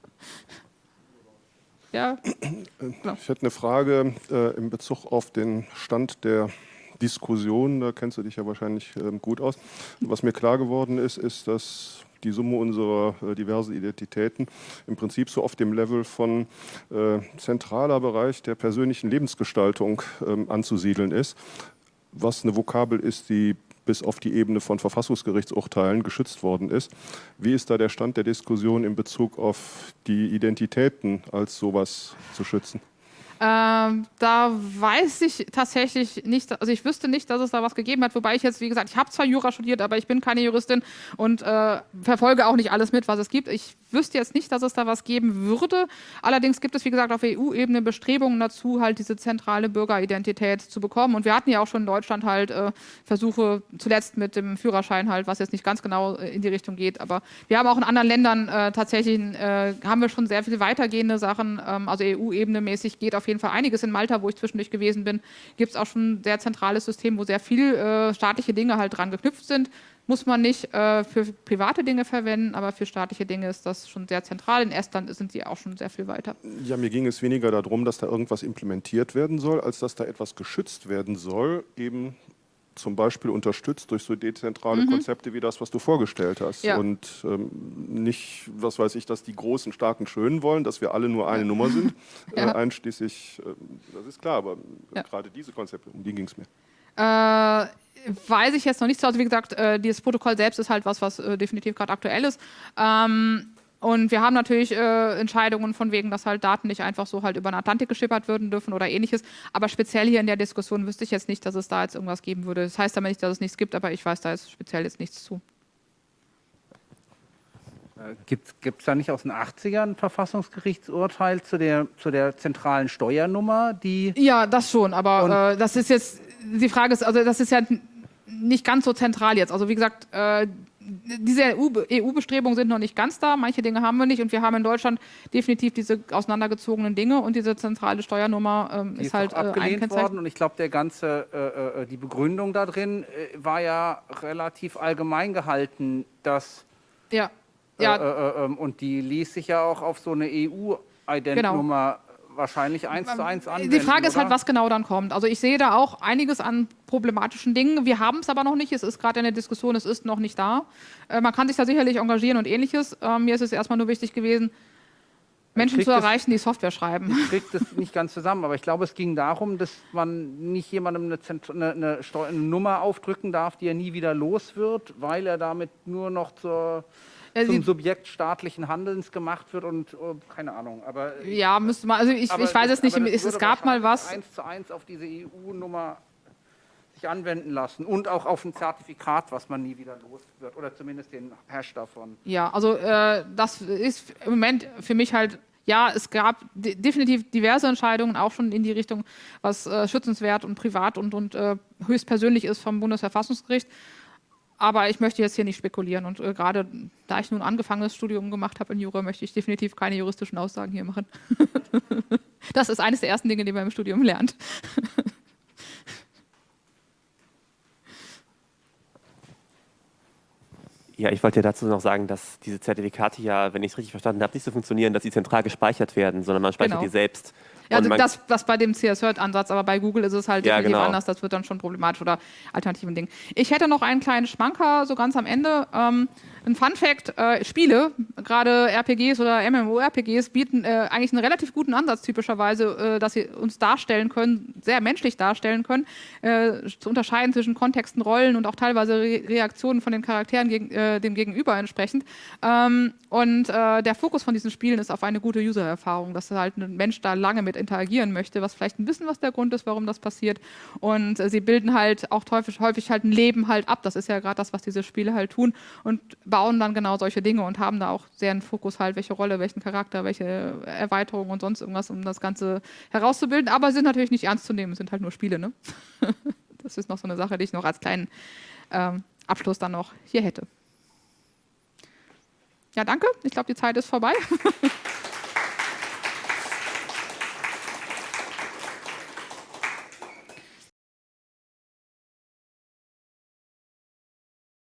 Ja, Ich hätte eine Frage äh, in Bezug auf den Stand der Diskussion. Da kennst du dich ja wahrscheinlich ähm, gut aus. Was mir klar geworden ist, ist, dass die Summe unserer äh, diversen Identitäten im Prinzip so auf dem Level von äh, zentraler Bereich der persönlichen Lebensgestaltung ähm, anzusiedeln ist, was eine Vokabel ist, die bis auf die Ebene von Verfassungsgerichtsurteilen geschützt worden ist. Wie ist da der Stand der Diskussion in Bezug auf die Identitäten als sowas zu schützen? Ähm, da weiß ich tatsächlich nicht, also ich wüsste nicht, dass es da was gegeben hat, wobei ich jetzt, wie gesagt, ich habe zwar Jura studiert, aber ich bin keine Juristin und äh, verfolge auch nicht alles mit, was es gibt. Ich wüsste jetzt nicht, dass es da was geben würde. Allerdings gibt es, wie gesagt, auf E U-Ebene Bestrebungen dazu, halt diese zentrale Bürgeridentität zu bekommen. Und wir hatten ja auch schon in Deutschland halt äh, Versuche, zuletzt mit dem Führerschein halt, was jetzt nicht ganz genau äh, in die Richtung geht, aber wir haben auch in anderen Ländern äh, tatsächlich, äh, haben wir schon sehr viel weitergehende Sachen, ähm, also E U-Ebene mäßig geht auf jeden Fall einiges. In Malta, wo ich zwischendurch gewesen bin, gibt es auch schon ein sehr zentrales System, wo sehr viel äh, staatliche Dinge halt dran geknüpft sind. Muss man nicht äh, für private Dinge verwenden, aber für staatliche Dinge ist das schon sehr zentral. In Estland sind die auch schon sehr viel weiter. Ja, mir ging es weniger darum, dass da irgendwas implementiert werden soll, als dass da etwas geschützt werden soll, eben zum Beispiel unterstützt durch so dezentrale mhm. Konzepte wie das, was du vorgestellt hast. Ja. Und ähm, nicht, was weiß ich, dass die Großen, Starken, Schönen wollen, dass wir alle nur eine ja. Nummer sind, ja. äh, einschließlich, äh, das ist klar, aber ja. gerade diese Konzepte, um die ging es mir. Äh, weiß ich jetzt noch nicht so. Also wie gesagt, äh, dieses Protokoll selbst ist halt was, was äh, definitiv gerade aktuell ist. Ähm, und wir haben natürlich äh, Entscheidungen von wegen, dass halt Daten nicht einfach so halt über den Atlantik geschippert werden dürfen oder ähnliches. Aber speziell hier in der Diskussion wüsste ich jetzt nicht, dass es da jetzt irgendwas geben würde. Das heißt aber nicht, dass es nichts gibt, aber ich weiß da jetzt speziell jetzt nichts zu. Gibt es da nicht aus den achtzigern ein Verfassungsgerichtsurteil zu der, zu der zentralen Steuernummer, die... Ja, das schon, aber äh, das ist jetzt, die Frage ist, also das ist ja nicht ganz so zentral jetzt. Also wie gesagt, äh, diese E U-Bestrebungen sind noch nicht ganz da, manche Dinge haben wir nicht und wir haben in Deutschland definitiv diese auseinandergezogenen Dinge und diese zentrale Steuernummer ähm, die ist, ist halt auch abgelehnt äh, ein worden und ich glaube, der ganze, äh, die Begründung da drin äh, war ja relativ allgemein gehalten, dass... Ja. Ja. Äh, äh, äh, und die ließ sich ja auch auf so eine E U-Ident-Nummer genau. wahrscheinlich eins zu eins anwenden. Die Frage ist oder? halt, was genau dann kommt. Also ich sehe da auch einiges an problematischen Dingen. Wir haben es aber noch nicht. Es ist gerade in der Diskussion, es ist noch nicht da. Äh, man kann sich da sicherlich engagieren und ähnliches. Äh, mir ist es erstmal nur wichtig gewesen, Menschen zu erreichen, die Software schreiben. Ich kriege das nicht ganz zusammen, aber ich glaube, es ging darum, dass man nicht jemandem eine, eine, eine, eine Nummer aufdrücken darf, die er nie wieder los wird, weil er damit nur noch zur... zum Subjekt staatlichen Handelns gemacht wird und oh, keine Ahnung. Aber ja, müsste man, also ich, ich weiß das, es nicht, es, es gab mal was. eins zu eins auf diese E U-Nummer sich anwenden lassen und auch auf ein Zertifikat, was man nie wieder los wird oder zumindest den Hash davon. Ja, also äh, das ist im Moment für mich halt, ja, es gab de definitiv diverse Entscheidungen, auch schon in die Richtung, was äh, schützenswert und privat und, und äh, höchstpersönlich ist vom Bundesverfassungsgericht. aber ich möchte jetzt hier nicht spekulieren. Und äh, gerade da ich nun angefangenes Studium gemacht habe in Jura, möchte ich definitiv keine juristischen Aussagen hier machen. Das ist eines der ersten Dinge, die man im Studium lernt. Ja, ich wollte ja dazu noch sagen, dass diese Zertifikate ja, wenn ich es richtig verstanden habe, nicht so funktionieren, dass sie zentral gespeichert werden, sondern man speichert Genau. die selbst. Ja, Und also man- das, das bei dem C S-Cert-Ansatz, aber bei Google ist es halt Ja, definitiv genau. anders. Das wird dann schon problematisch oder alternativen Ding. Ich hätte noch einen kleinen Schmanker, so ganz am Ende. Ähm, ein Fun-Fact, äh, Spiele, gerade R P Gs oder MMORPGs, bieten äh, eigentlich einen relativ guten Ansatz typischerweise, äh, dass sie uns darstellen können, sehr menschlich darstellen können, äh, zu unterscheiden zwischen Kontexten, Rollen und auch teilweise Re Reaktionen von den Charakteren gegen, äh, dem Gegenüber entsprechend. Ähm, und äh, der Fokus von diesen Spielen ist auf eine gute User-Erfahrung, dass halt ein Mensch da lange mit interagieren möchte, was vielleicht ein bisschen was der Grund ist, warum das passiert. Und äh, sie bilden halt auch häufig, häufig halt ein Leben halt ab. Das ist ja gerade das, was diese Spiele halt tun und bauen dann genau solche Dinge und haben da auch sehr einen Fokus halt, welche Rolle, welchen Charakter, welche Erweiterung und sonst irgendwas, um das Ganze herauszubilden. Aber sind natürlich nicht ernst zu nehmen, sind halt nur Spiele, ne? Das ist noch so eine Sache, die ich noch als kleinen ähm, Abschluss dann noch hier hätte. Ja, danke. Ich glaube, die Zeit ist vorbei.